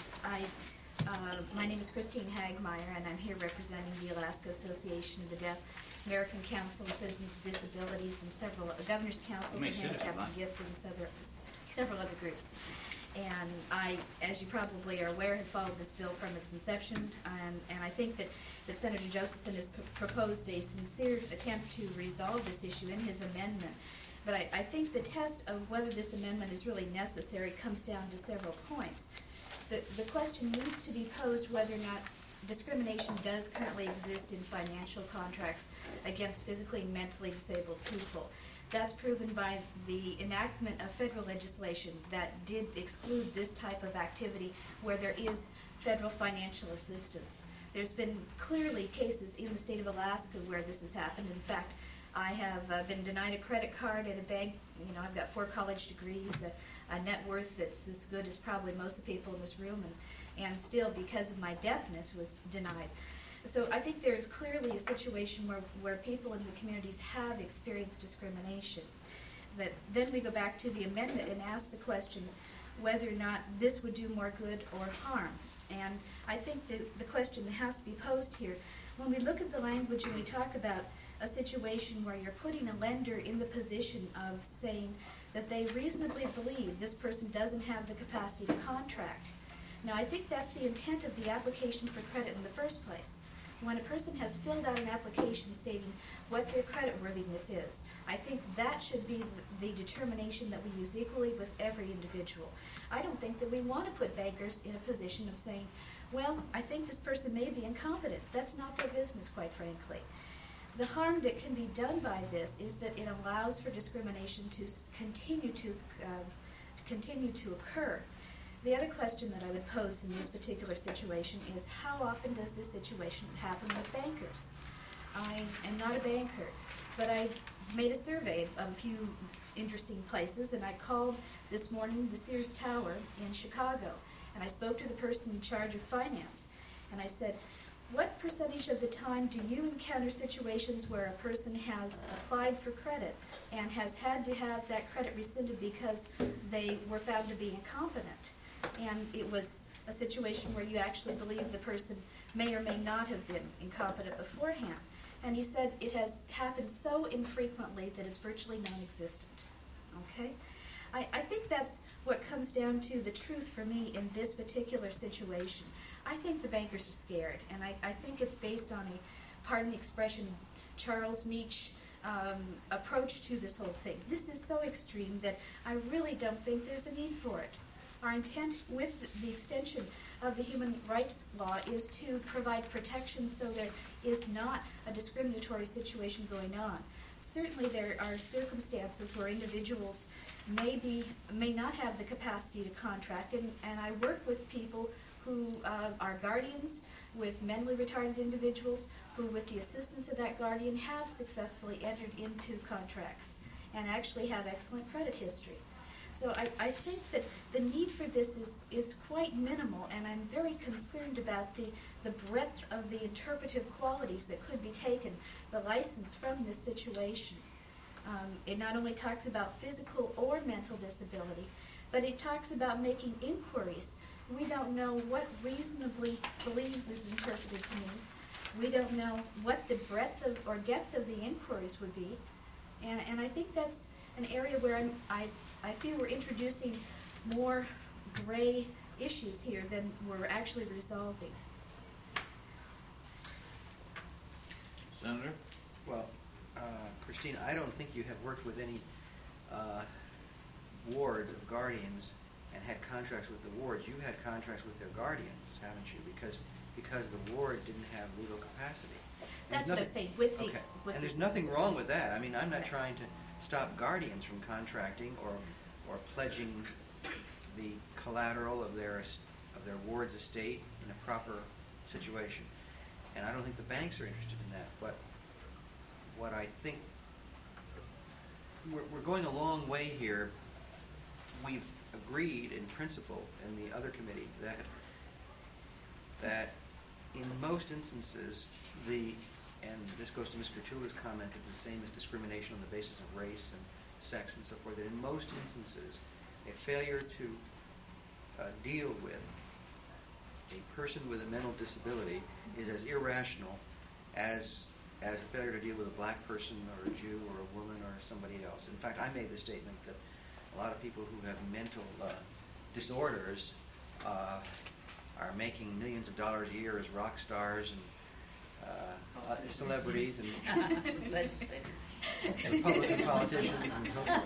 Speaker 8: My name is Christine Hagmeyer, and I'm here representing the Alaska Association of the Deaf, American Council of Citizens with Disabilities, and the Governor's Council for Handicapped and Gifted, and several other groups. And I, as you probably are aware, have followed this bill from its inception, and I think that Senator Josephson has proposed a sincere attempt to resolve this issue in his amendment. But I think the test of whether this amendment is really necessary comes down to several points. The question needs to be posed whether or not discrimination does currently exist in financial contracts against physically and mentally disabled people. That's proven by the enactment of federal legislation that did exclude this type of activity where there is federal financial assistance. There's been clearly cases in the state of Alaska where this has happened. In fact, I have been denied a credit card at a bank. You know, I've got 4 college degrees, a net worth that's as good as probably most of the people in this room, and still, because of my deafness, was denied. So I think there's clearly a situation where people in the communities have experienced discrimination. But then we go back to the amendment and ask the question whether or not this would do more good or harm. And I think the question that has to be posed here, when we look at the language and we talk about a situation where you're putting a lender in the position of saying that they reasonably believe this person doesn't have the capacity to contract. Now, I think that's the intent of the application for credit in the first place. When a person has filled out an application stating what their creditworthiness is, I think that should be the determination that we use equally with every individual. I don't think that we want to put bankers in a position of saying, well, I think this person may be incompetent. That's not their business, quite frankly. The harm that can be done by this is that it allows for discrimination to continue to occur. The other question that I would pose in this particular situation is how often does this situation happen with bankers? I am not a banker, but I made a survey of a few interesting places, and I called this morning the Sears Tower in Chicago, and I spoke to the person in charge of finance, and I said, what percentage of the time do you encounter situations where a person has applied for credit and has had to have that credit rescinded because they were found to be incompetent? And it was a situation where you actually believe the person may or may not have been incompetent beforehand. And he said it has happened so infrequently that it's virtually non-existent. Okay? I think that's what comes down to the truth for me in this particular situation. I think the bankers are scared, and I think it's based on a, pardon the expression, Charles Meach approach to this whole thing. This is so extreme that I really don't think there's a need for it. Our intent with the extension of the human rights law is to provide protection so there is not a discriminatory situation going on. Certainly there are circumstances where individuals may not have the capacity to contract, and I work with people who are guardians with mentally retarded individuals who, with the assistance of that guardian, have successfully entered into contracts and actually have excellent credit history. So I think that the need for this is quite minimal, and I'm very concerned about the breadth of the interpretive qualities that could be taken, the license from this situation. It not only talks about physical or mental disability, but it talks about making inquiries. We don't know what reasonably believes is interpreted to mean. We don't know what the breadth of or depth of the inquiries would be. And I think that's an area where I feel we're introducing more gray issues here than we're actually resolving.
Speaker 1: Senator?
Speaker 3: Well, Christine, I don't think you have worked with any wards of guardians and had contracts with the wards. You had contracts with their guardians, haven't you? Because the ward didn't have legal capacity.
Speaker 8: That's what I was saying, with the...
Speaker 3: Okay.
Speaker 8: With
Speaker 3: and
Speaker 8: the
Speaker 3: there's nothing wrong with that. I mean, I'm not
Speaker 8: Right.
Speaker 3: trying to stop guardians from contracting or pledging the collateral of their ward's estate in a proper situation. And I don't think the banks are interested in that. But what I think, we're going a long way here. We've agreed in principle in the other committee that in most instances, and this goes to Mr. Tula's comment, that the same as discrimination on the basis of race and sex and so forth, that in most instances, a failure to deal with a person with a mental disability is as irrational as a failure to deal with a black person or a Jew or a woman or somebody else. In fact, I made the statement that a lot of people who have mental disorders are making millions of dollars a year as rock stars and celebrities and Republican politicians and so forth.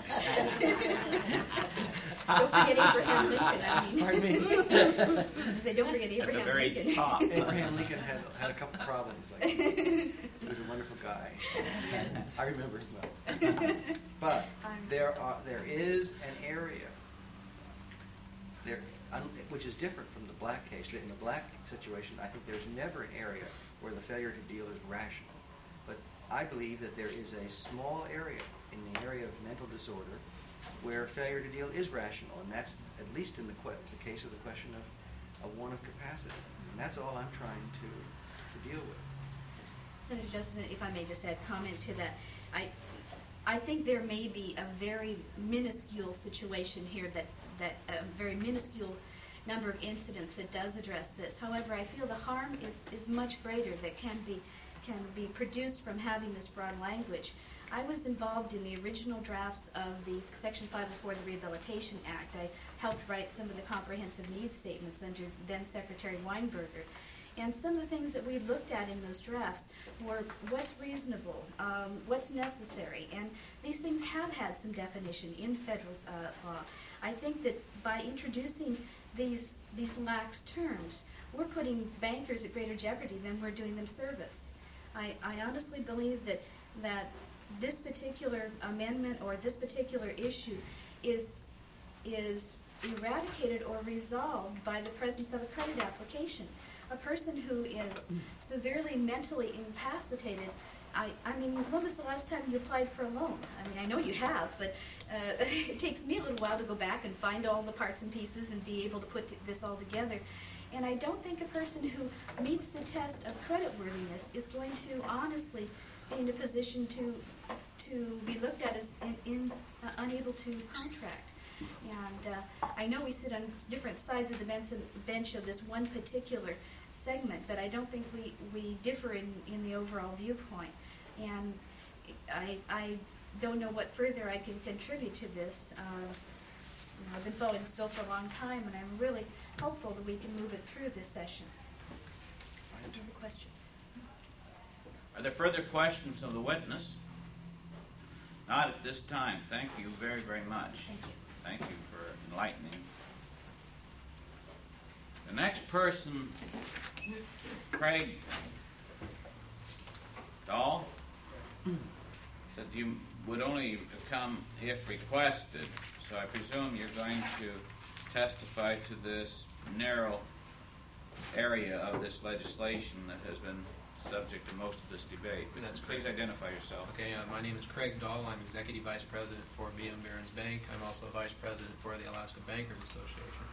Speaker 8: Don't forget Abraham Lincoln, I mean.
Speaker 3: Pardon me?
Speaker 8: Say, don't forget
Speaker 1: At the
Speaker 8: Abraham
Speaker 1: very
Speaker 8: Lincoln.
Speaker 1: top.
Speaker 3: Abraham Lincoln had a couple problems. Like, he was a wonderful guy.
Speaker 8: Yes.
Speaker 3: I remember him well. But there is an area there which is different from the black case. In the black situation, I think there's never an area where the failure to deal is rational. But I believe that there is a small area in the area of mental disorder where failure to deal is rational, and that's at least in the case of the question of one of capacity. And that's all I'm trying to deal with.
Speaker 8: Senator Justin, if I may just add comment to that, I think there may be a very minuscule situation here that a very minuscule number of incidents that does address this. However, I feel the harm is much greater that can be produced from having this broad language. I was involved in the original drafts of the Section 504 of the Rehabilitation Act. I helped write some of the comprehensive needs statements under then Secretary Weinberger. And some of the things that we looked at in those drafts were what's reasonable, what's necessary, and these things have had some definition in federal law. I think that by introducing these lax terms, we're putting bankers at greater jeopardy than we're doing them service. I honestly believe that this particular amendment or this particular issue is eradicated or resolved by the presence of a credit application. A person who is severely mentally incapacitated, I mean, when was the last time you applied for a loan? I mean, I know you have, but it takes me a little while to go back and find all the parts and pieces and be able to put this all together. And I don't think a person who meets the test of creditworthiness is going to honestly be in a position to be looked at as unable to contract. And I know we sit on different sides of the bench of this one particular segment, but I don't think we differ in the overall viewpoint. And I don't know what further I can contribute to this. I've been following this bill for a long time, and I'm really hopeful that we can move it through this session. Any other questions?
Speaker 1: Are there further questions of the witness? Not at this time. Thank you very, very much.
Speaker 8: Thank you.
Speaker 1: Thank you for enlightening. The next person, Craig Dahl, said you would only come if requested, so I presume you're going to testify to this narrow area of this legislation that has been subject to most of this debate.
Speaker 9: That's
Speaker 1: Please
Speaker 9: correct.
Speaker 1: identify yourself.
Speaker 9: Okay, my name is Craig Dahl. I'm Executive Vice President for BM Barron's Bank. I'm also Vice President for the Alaska Bankers Association.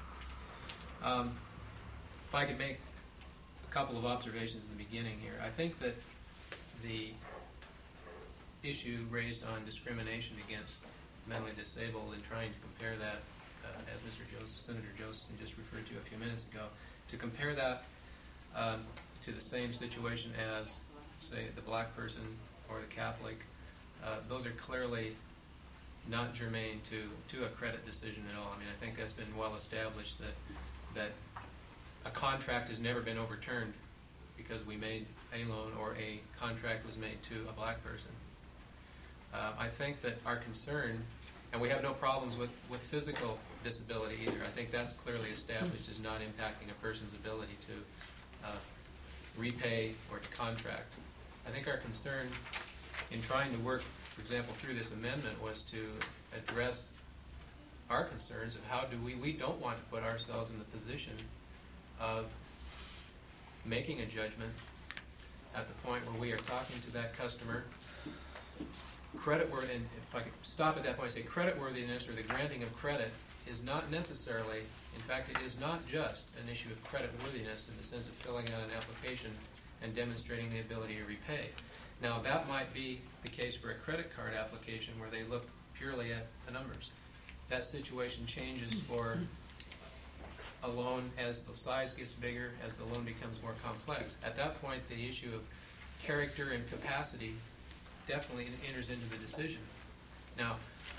Speaker 9: If I could make a couple of observations in the beginning here. I think that the issue raised on discrimination against mentally disabled and trying to compare that, as Senator Josephson just referred to a few minutes ago, to compare that to the same situation as, say, the black person or the Catholic, those are clearly not germane to a credit decision at all. I mean, I think that's been well established that a contract has never been overturned because we made a loan or a contract was made to a black person. I think that our concern, and we have no problems with physical disability either. I think that's clearly established as not impacting a person's ability to repay or to contract. I think our concern in trying to work, for example, through this amendment was to address our concerns of how do we don't want to put ourselves in the position of making a judgment at the point where we are talking to that customer. Creditworthy, and if I could stop at that point and say creditworthiness or the granting of credit is not necessarily, in fact, it is not just an issue of creditworthiness in the sense of filling out an application and demonstrating the ability to repay. Now, that might be the case for a credit card application where they look purely at the numbers. That situation changes for a loan as the size gets bigger, as the loan becomes more complex. At that point, the issue of character and capacity definitely enters into the decision. Now,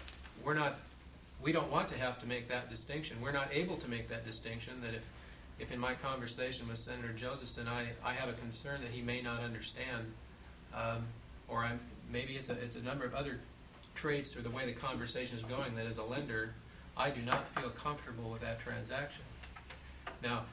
Speaker 9: we don't want to have to make that distinction. We're not able to make that distinction that if in my conversation with Senator Josephson, I have a concern that he may not understand, or maybe it's a number of other traits or the way the conversation is going that as a lender, I do not feel comfortable with that transaction. Now,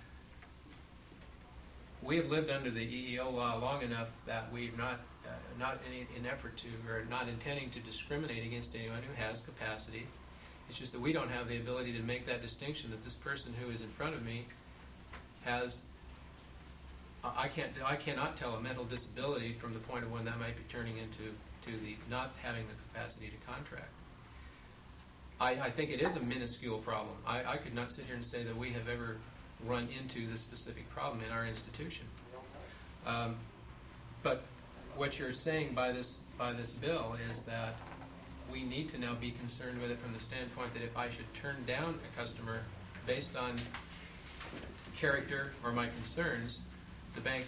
Speaker 9: we have lived under the EEO law long enough that we've not in effort to, or not intending to discriminate against anyone who has capacity. It's just that we don't have the ability to make that distinction that this person who is in front of me has. I cannot tell a mental disability from the point of when that might be turning into the not having the capacity to contract. I think it is a minuscule problem. I could not sit here and say that we have ever run into this specific problem in our institution. But what you're saying by this bill is that we need to now be concerned with it from the standpoint that if I should turn down a customer based on character or my concerns, the bank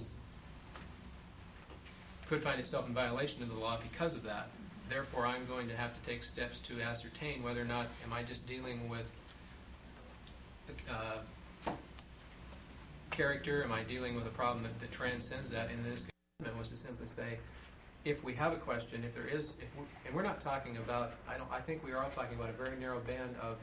Speaker 9: could find itself in violation of the law because of that. Therefore, I'm going to have to take steps to ascertain whether or not am I just dealing with character, am I dealing with a problem that transcends that, and this amendment was to simply say, if we have a question, and we're not talking about, I think we are all talking about a very narrow band of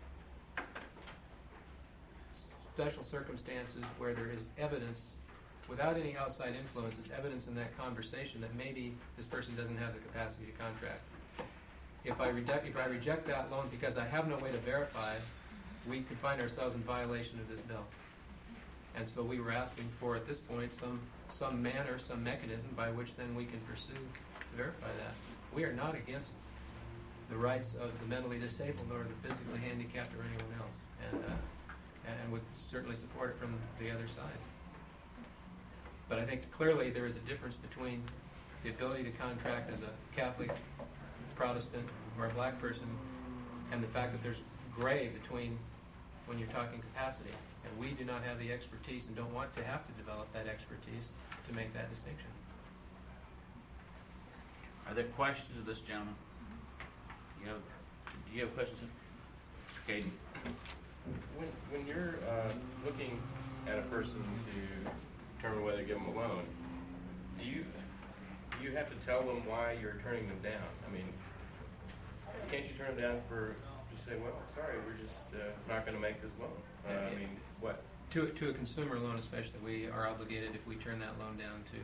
Speaker 9: special circumstances where there is evidence, without any outside influences, evidence in that conversation that maybe this person doesn't have the capacity to contract. If I reject that loan because I have no way to verify, we could find ourselves in violation of this bill. And so we were asking for, at this point, some manner, some mechanism by which then we can pursue to verify that. We are not against the rights of the mentally disabled or the physically handicapped or anyone else. And with certainly support it from the other side. But I think clearly there is a difference between the ability to contract as a Catholic, Protestant, or a black person, and the fact that there's gray between when you're talking capacity. And we do not have the expertise and don't want to have to develop that expertise to make that distinction.
Speaker 1: Are there questions of this gentleman? Do you have questions? Mr. Caden?
Speaker 6: When you're looking at a person to determine whether to give them a loan, do you have to tell them why you're turning them down? I mean, can't you turn them down for just say, well, sorry, we're just not going to make this loan? I mean, what?
Speaker 9: To a consumer loan especially, we are obligated, if we turn that loan down, to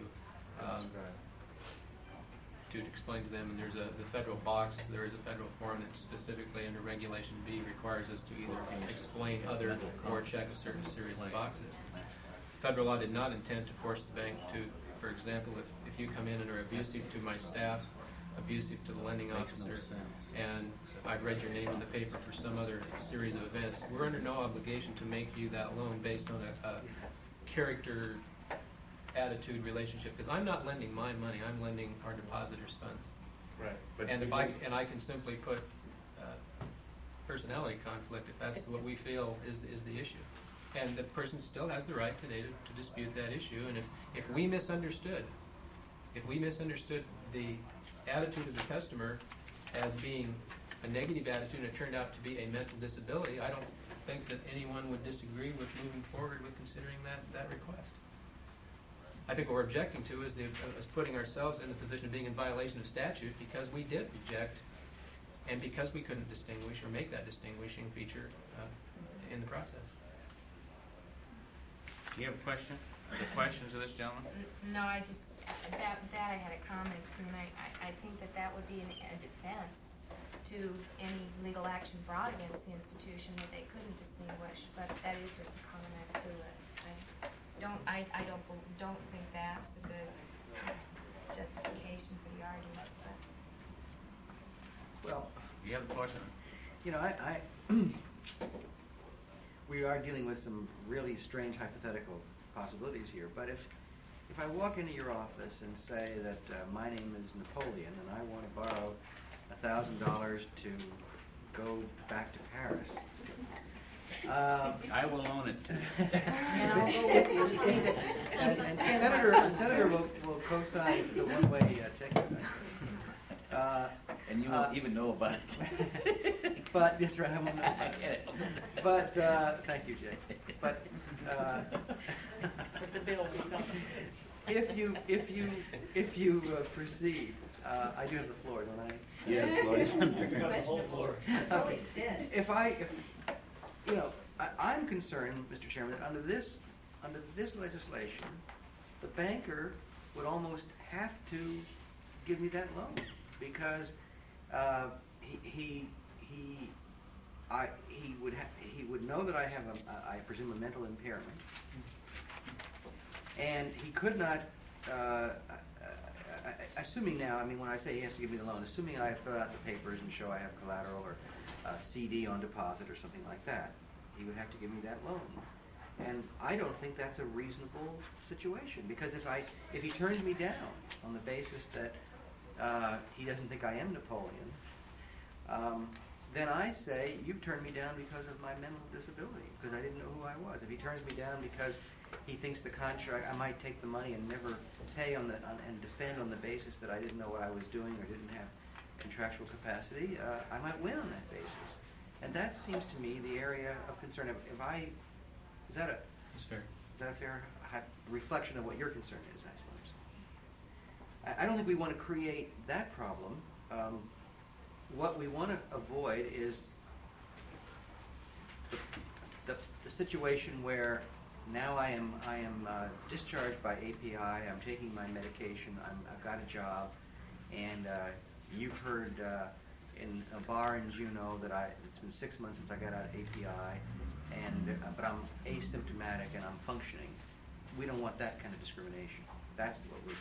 Speaker 9: explain to them, and there's the federal box, there is a federal form that specifically under Regulation B requires us to either explain other or check a certain series of boxes. Federal law did not intend to force the bank to, for example, if you come in and are abusive to my staff, abusive to the lending officer, and I've read your name in the paper for some other series of events, we're under no obligation to make you that loan based on a character, attitude, relationship, because I'm not lending my money, I'm lending our depositors' funds.
Speaker 6: Right. But
Speaker 9: And I can simply put personality conflict if that's what we feel is the issue. And the person still has the right today to dispute that issue. And if we misunderstood the attitude of the customer as being a negative attitude and it turned out to be a mental disability, I don't think that anyone would disagree with moving forward with considering that request. I think what we're objecting to is putting ourselves in the position of being in violation of statute because we did reject and because we couldn't distinguish or make that distinguishing feature in the process.
Speaker 1: Do you have a question? Are there questions of this gentleman?
Speaker 2: No, I just, that I had a comment to, and I think that would be a defense to any legal action brought against the institution that they couldn't distinguish, but that is just a comment to it. I don't think that's a good justification for the argument, but.
Speaker 3: Well,
Speaker 1: Do you have a question?
Speaker 3: you know, we are dealing with some really strange hypothetical possibilities here, but if I walk into your office and say that my name is Napoleon and I want to borrow $1,000 to go back to Paris,
Speaker 1: I will loan it to you.
Speaker 3: and Senator will co-sign the one-way ticket.
Speaker 10: And you won't even know about it.
Speaker 3: But that's right, I won't know about it. But thank you, Jay. But
Speaker 4: But the bill will come.
Speaker 3: if you proceed, I do have the floor, don't I?
Speaker 10: Yeah, Floyd's
Speaker 3: Okay. If I'm concerned, Mr. Chairman, that under this legislation, the banker would almost have to give me that loan because he would know that I have I presume a mental impairment, and he could not. Assuming now, I mean, when I say he has to give me the loan, assuming I fill out the papers and show I have collateral or a CD on deposit or something like that, he would have to give me that loan. And I don't think that's a reasonable situation because if he turns me down on the basis that he doesn't think I am Napoleon, then I say you've turned me down because of my mental disability because I didn't know who I was. If he turns me down because he thinks the contract, I might take the money and never pay and defend on the basis that I didn't know what I was doing or didn't have contractual capacity, I might win on that basis. And that seems to me the area of concern. Is that a fair reflection of what your concern is? I suppose. I don't think we want to create that problem. What we want to avoid is the situation where now I am discharged by API. I'm taking my medication. I've got a job, and you've heard in a bar in Juneau that it's been 6 months since I got out of API, but I'm asymptomatic and I'm functioning. We don't want that kind of discrimination. That's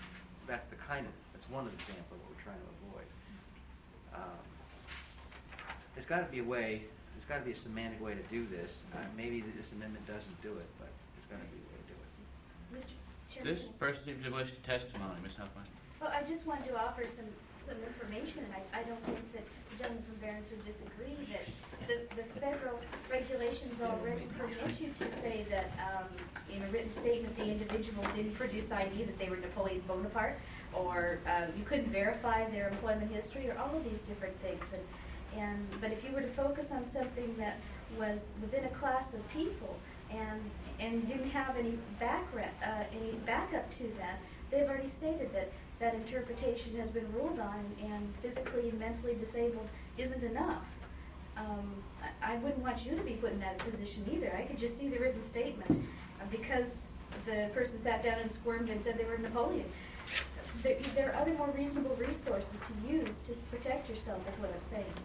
Speaker 3: one example of what we're trying to avoid. There's got to be a way there's gotta be a semantic way to do this. Maybe this amendment doesn't do it, but there's gotta be a way to do it.
Speaker 8: Mr. Chairman?
Speaker 1: This person seems to wish testimony, Ms. Huffman.
Speaker 8: Well, I just wanted to offer some information, and I don't think that the gentleman from Barron's would disagree that the federal regulations already permit you to say that in a written statement the individual didn't produce ID that they were Napoleon Bonaparte, or you couldn't verify their employment history, or all of these different things. But if you were to focus on something that was within a class of people and didn't have any backup to that, they've already stated that that interpretation has been ruled on, and physically and mentally disabled isn't enough. I wouldn't want you to be put in that position either. I could just see the written statement because the person sat down and squirmed and said they were Napoleon. There are other more reasonable resources to use to protect yourself, is what I'm saying.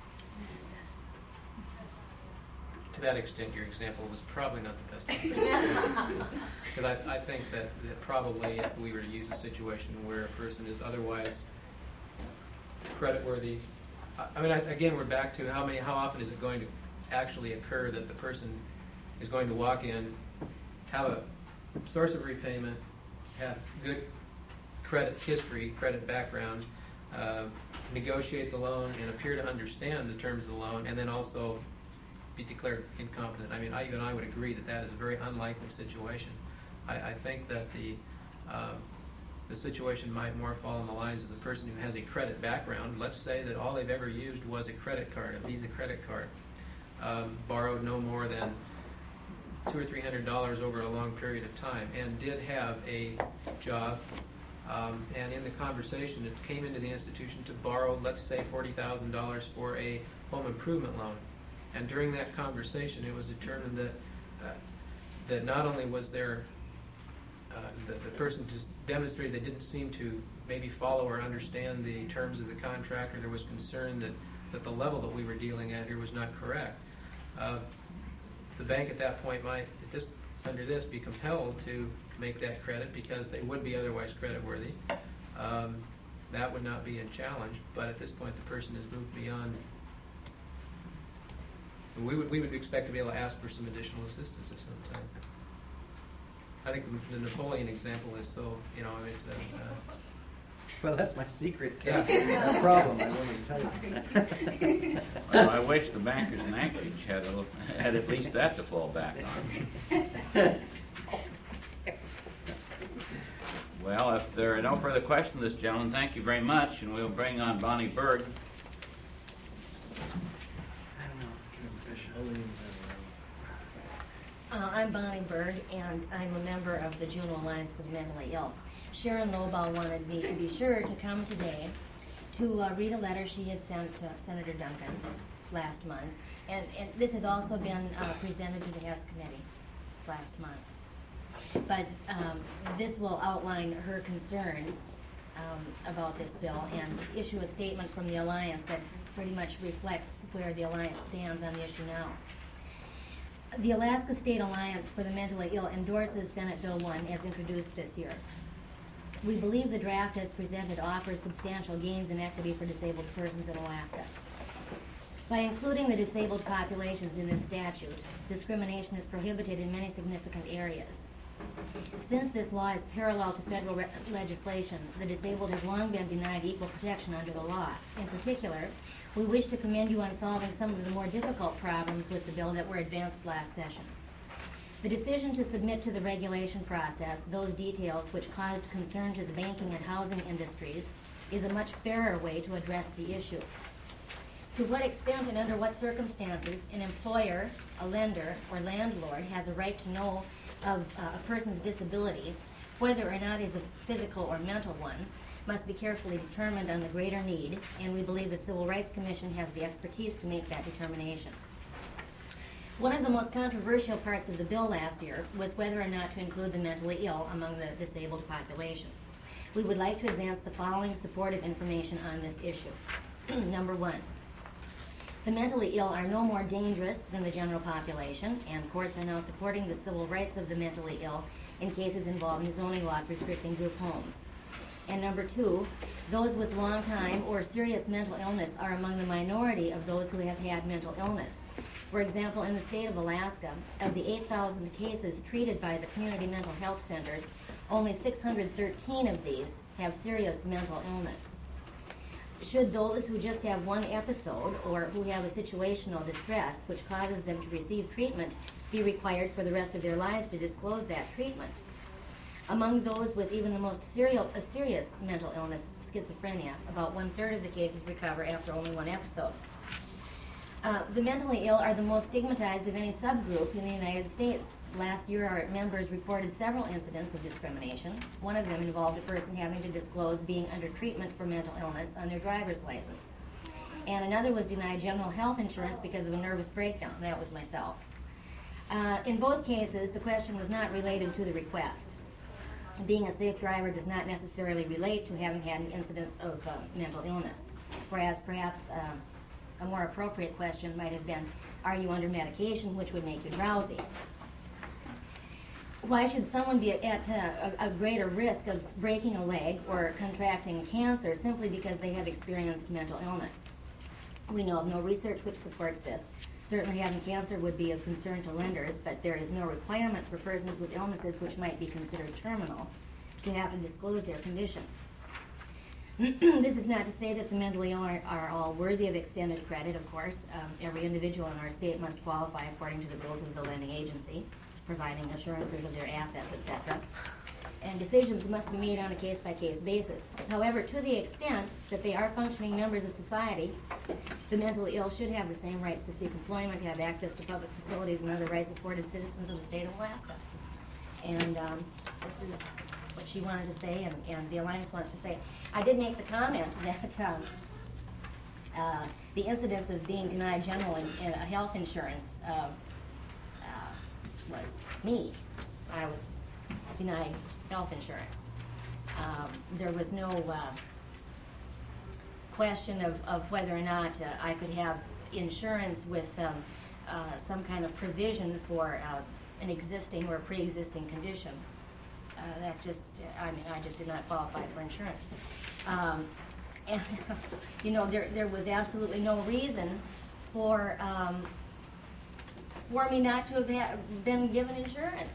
Speaker 9: To that extent, your example was probably not the best. Because I think that probably if we were to use a situation where a person is otherwise creditworthy, I mean, again, we're back to how often is it going to actually occur that the person is going to walk in, have a source of repayment, have good credit history, credit background, negotiate the loan and appear to understand the terms of the loan, and then also be declared incompetent. I mean, even I would agree that that is a very unlikely situation. I think that the situation might more fall in the lines of the person who has a credit background. Let's say that all they've ever used was a credit card, a Visa credit card, borrowed no more than $200 or $300 over a long period of time, and did have a job. And in the conversation, it came into the institution to borrow, let's say, $40,000 for a home improvement loan. And during that conversation, it was determined that not only was there the person just demonstrated they didn't seem to maybe follow or understand the terms of the contract, or there was concern that the level that we were dealing at here was not correct. The bank at that point might, under this, be compelled to make that credit because they would be otherwise creditworthy. That would not be a challenge, but at this point the person has moved beyond. We would expect to be able to ask for some additional assistance at some time. I think the Napoleon example is so, it's a...
Speaker 3: Well, that's my secret
Speaker 9: Yeah.
Speaker 3: problem, I wouldn't tell you.
Speaker 1: Well, I wish the bankers in Anchorage had at least that to fall back on. Well, if there are no further questions, this gentleman, thank you very much, and we'll bring on Bonnie Berg.
Speaker 11: I'm Bonnie Berg, and I'm a member of the Juneau Alliance for the Mentally Ill. Sharon Lobau wanted me to be sure to come today to read a letter she had sent to Senator Duncan last month. And this has also been presented to the Hess Committee last month. But this will outline her concerns about this bill and issue a statement from the Alliance that pretty much reflects where the Alliance stands on the issue now. The Alaska State Alliance for the Mentally Ill endorses Senate Bill 1 as introduced this year. We believe the draft as presented offers substantial gains in equity for disabled persons in Alaska. By including the disabled populations in this statute, discrimination is prohibited in many significant areas. Since this law is parallel to federal legislation, the disabled have long been denied equal protection under the law. In particular, we wish to commend you on solving some of the more difficult problems with the bill that were advanced last session. The decision to submit to the regulation process those details which caused concern to the banking and housing industries is a much fairer way to address the issue. To what extent and under what circumstances an employer, a lender, or landlord has a right to know of a person's disability, whether or not it is a physical or mental one, must be carefully determined on the greater need, and we believe the Civil Rights Commission has the expertise to make that determination. One of the most controversial parts of the bill last year was whether or not to include the mentally ill among the disabled population. We would like to advance the following supportive information on this issue. Number one, the mentally ill are no more dangerous than the general population, and courts are now supporting the civil rights of the mentally ill in cases involving zoning laws restricting group homes. And number two, those with long time or serious mental illness are among the minority of those who have had mental illness. For example, in the state of Alaska, of the 8,000 cases treated by the community mental health centers, only 613 of these have serious mental illness. Should those who just have one episode or who have a situational distress which causes them to receive treatment be required for the rest of their lives to disclose that treatment? Among those with even the most serious mental illness, schizophrenia, about 1/3 of the cases recover after only one episode. The mentally ill are the most stigmatized of any subgroup in the United States. Last year, our members reported several incidents of discrimination. One of them involved a person having to disclose being under treatment for mental illness on their driver's license. And another was denied general health insurance because of a nervous breakdown. That was myself. In both cases, the question was not related to the request. Being a safe driver does not necessarily relate to having had an incidence of mental illness, whereas perhaps a more appropriate question might have been, are you under medication which would make you drowsy? Why should someone be at a greater risk of breaking a leg or contracting cancer simply because they have experienced mental illness? We know of no research which supports this. Certainly having cancer would be of concern to lenders, but there is no requirement for persons with illnesses which might be considered terminal to have to disclose their condition. This is not to say that the mentally ill are all worthy of extended credit, of course. Every individual in our state must qualify according to the rules of the lending agency, providing assurances of their assets, etc. And decisions must be made on a case-by-case basis. However, to the extent that they are functioning members of society, the mentally ill should have the same rights to seek employment, have access to public facilities, and other rights afforded citizens of the state of Alaska. And this is what she wanted to say, and the Alliance wants to say. I did make the comment that the incidence of being denied general health insurance was me. I was denied health insurance. There was no question of whether or not I could have insurance with some kind of provision for an existing or pre-existing condition. That just, I just did not qualify for insurance. And, you know, there was absolutely no reason for me not to have been given insurance.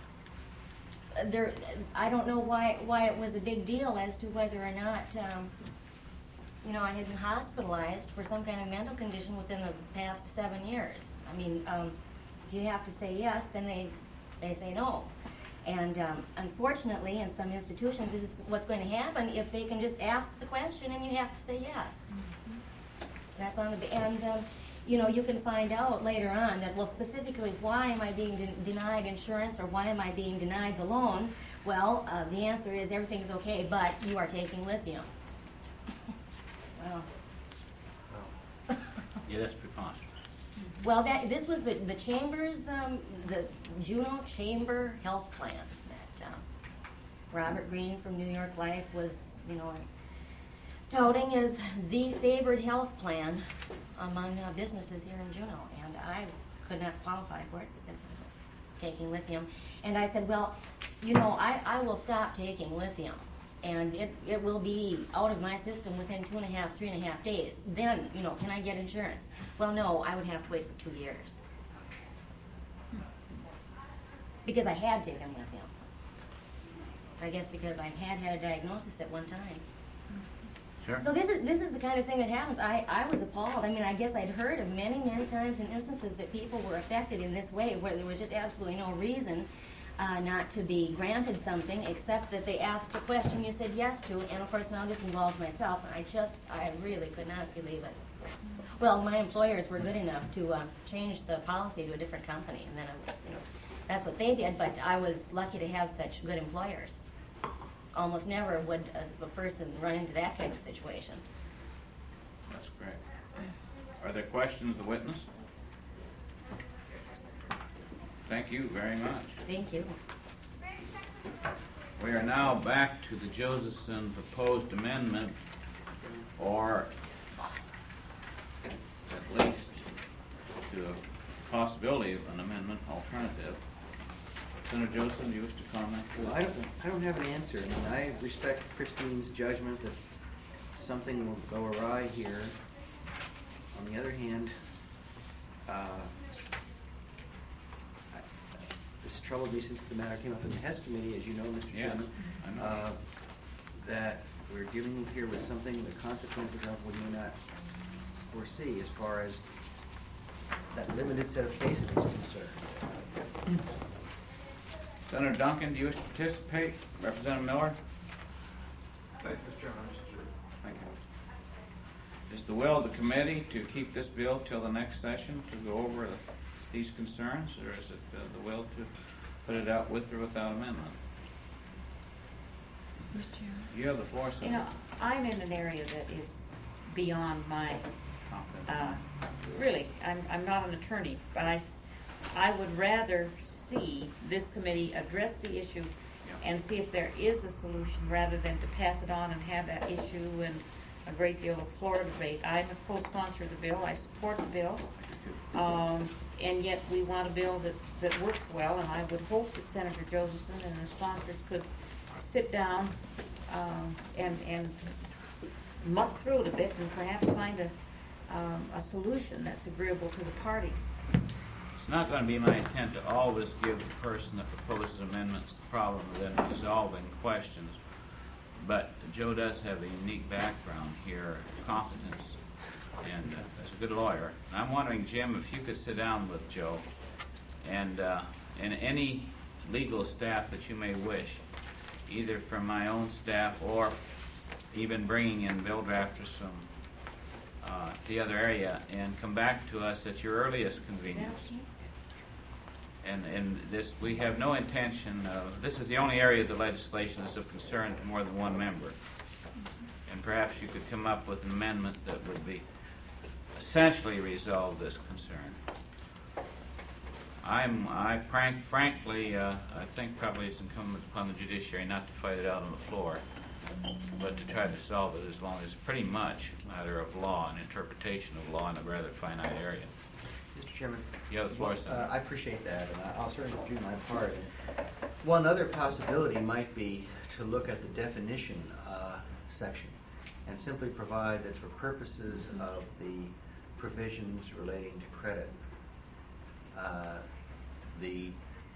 Speaker 11: I don't know why it was a big deal as to whether or not, you know, I had been hospitalized for some kind of mental condition within the past 7 years. I mean, if you have to say yes, then they say no. And unfortunately, in some institutions, this is what's going to happen if they can just ask the question and you have to say yes. That's on the and you know, you can find out later on that, well, specifically, why am I being denied insurance or why am I being denied the loan? Well, the answer is everything's okay, but you are taking lithium. Well.
Speaker 1: Yeah, that's preposterous.
Speaker 11: Well, this was the Chamber's, the Juneau Chamber Health Plan that Robert Green from New York Life was, you know, touting as the favored health plan among businesses here in Juneau, and I could not qualify for it because I was taking lithium. And I said, well, you know, I will stop taking lithium, and it will be out of my system within 2.5, 3.5 days. Then, you know, can I get insurance? Well, no, I would have to wait for 2 years. Because I had taken lithium. I guess because I had a diagnosis at one time.
Speaker 1: Sure.
Speaker 11: So this is the kind of thing that happens. I was appalled. I mean, I guess I'd heard of many times in instances that people were affected in this way where there was just absolutely no reason not to be granted something except that they asked a question you said yes to, and of course now this involves myself, and I really could not believe it. Well, my employers were good enough to change the policy to a different company, and then you know, that's what they did, but I was lucky to have such good employers. Almost never would a person run into that kind of situation.
Speaker 1: That's correct. Are there questions of the witness? Thank you very much.
Speaker 11: Thank you.
Speaker 1: We are now back to the Josephson proposed amendment, or at least to a possibility of an amendment alternative. Senator Joseph, do you wish to comment?
Speaker 3: Well, I don't have an answer. I mean, I respect Christine's judgment that something will go awry here. On the other hand, troubled me since the matter came up in the Hess Committee, as you know, Mr.
Speaker 1: Yeah,
Speaker 3: Chairman.
Speaker 1: I know.
Speaker 3: That we're dealing here with something, the consequences of we may not foresee as far as that limited set of cases is concerned.
Speaker 1: Senator Duncan, do you wish to participate? Representative Miller?
Speaker 5: Thanks, Mr. Chairman.
Speaker 1: Thank you. Is the will of the committee to keep this bill till the next session to go over these concerns, or is it the will to put it out with or without amendment?
Speaker 4: Mr. Chairman.
Speaker 1: You have the floor,
Speaker 4: You know,
Speaker 1: Senator.
Speaker 4: I'm in an area that is beyond my,
Speaker 1: Confident.
Speaker 4: really, I'm not an attorney, but I would rather see this committee address the issue and see if there is a solution rather than to pass it on and have that issue and a great deal of floor debate. I'm a co-sponsor of the bill. I support the bill. And yet we want a bill that works well, and I would hope that Senator Josephson and the sponsors could sit down and muck through it a bit and perhaps find a solution that's agreeable to the parties.
Speaker 1: It's not going to be my intent to always give the person that proposes amendments the problem of then resolving questions, but Joe does have a unique background here, competence, and as a good lawyer. And I'm wondering, Jim, if you could sit down with Joe and any legal staff that you may wish, either from my own staff or even bringing in bill drafters from the other area, and come back to us at your earliest convenience. And this, we have no intention of, this is the only area of the legislation that's of concern to more than one member. And perhaps you could come up with an amendment that would be essentially resolve this concern. Frankly, I think probably it's incumbent upon the judiciary not to fight it out on the floor, but to try to solve it as long as it's pretty much a matter of law and interpretation of law in a rather finite area.
Speaker 3: Mr. Chairman?
Speaker 1: You have the floor, Senator.
Speaker 3: I appreciate that, and I'll certainly do my part. One other possibility might be to look at the definition section and simply provide that for purposes of the provisions relating to credit, the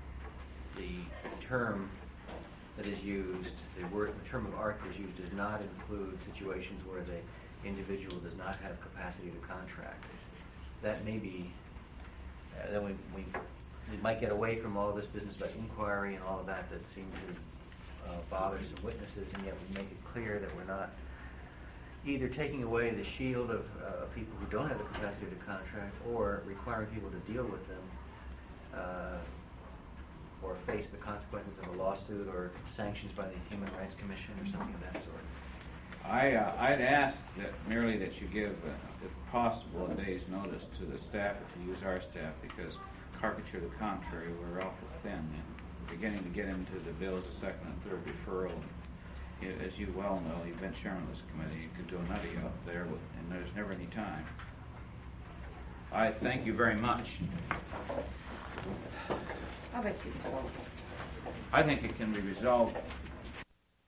Speaker 3: term that is used, the term of art that is used does not include situations where the individual does not have capacity to contract. That may be, then we might get away from all of this business about inquiry and all of that seemed to bother some witnesses, and yet we make it clear that we're not either taking away the shield of people who don't have the capacity to contract or requiring people to deal with them or face the consequences of a lawsuit or sanctions by the Human Rights Commission or something of that sort.
Speaker 1: I'd ask that merely that you give, if possible, a day's notice to the staff if you use our staff, because caricature to the contrary, we're awful thin and beginning to get into the bills of second and third referral. As you well know, you've been chairman of this committee, you could do a nutty up there, and there's never any time. I thank you very much.
Speaker 4: How about you?
Speaker 1: I think it can be resolved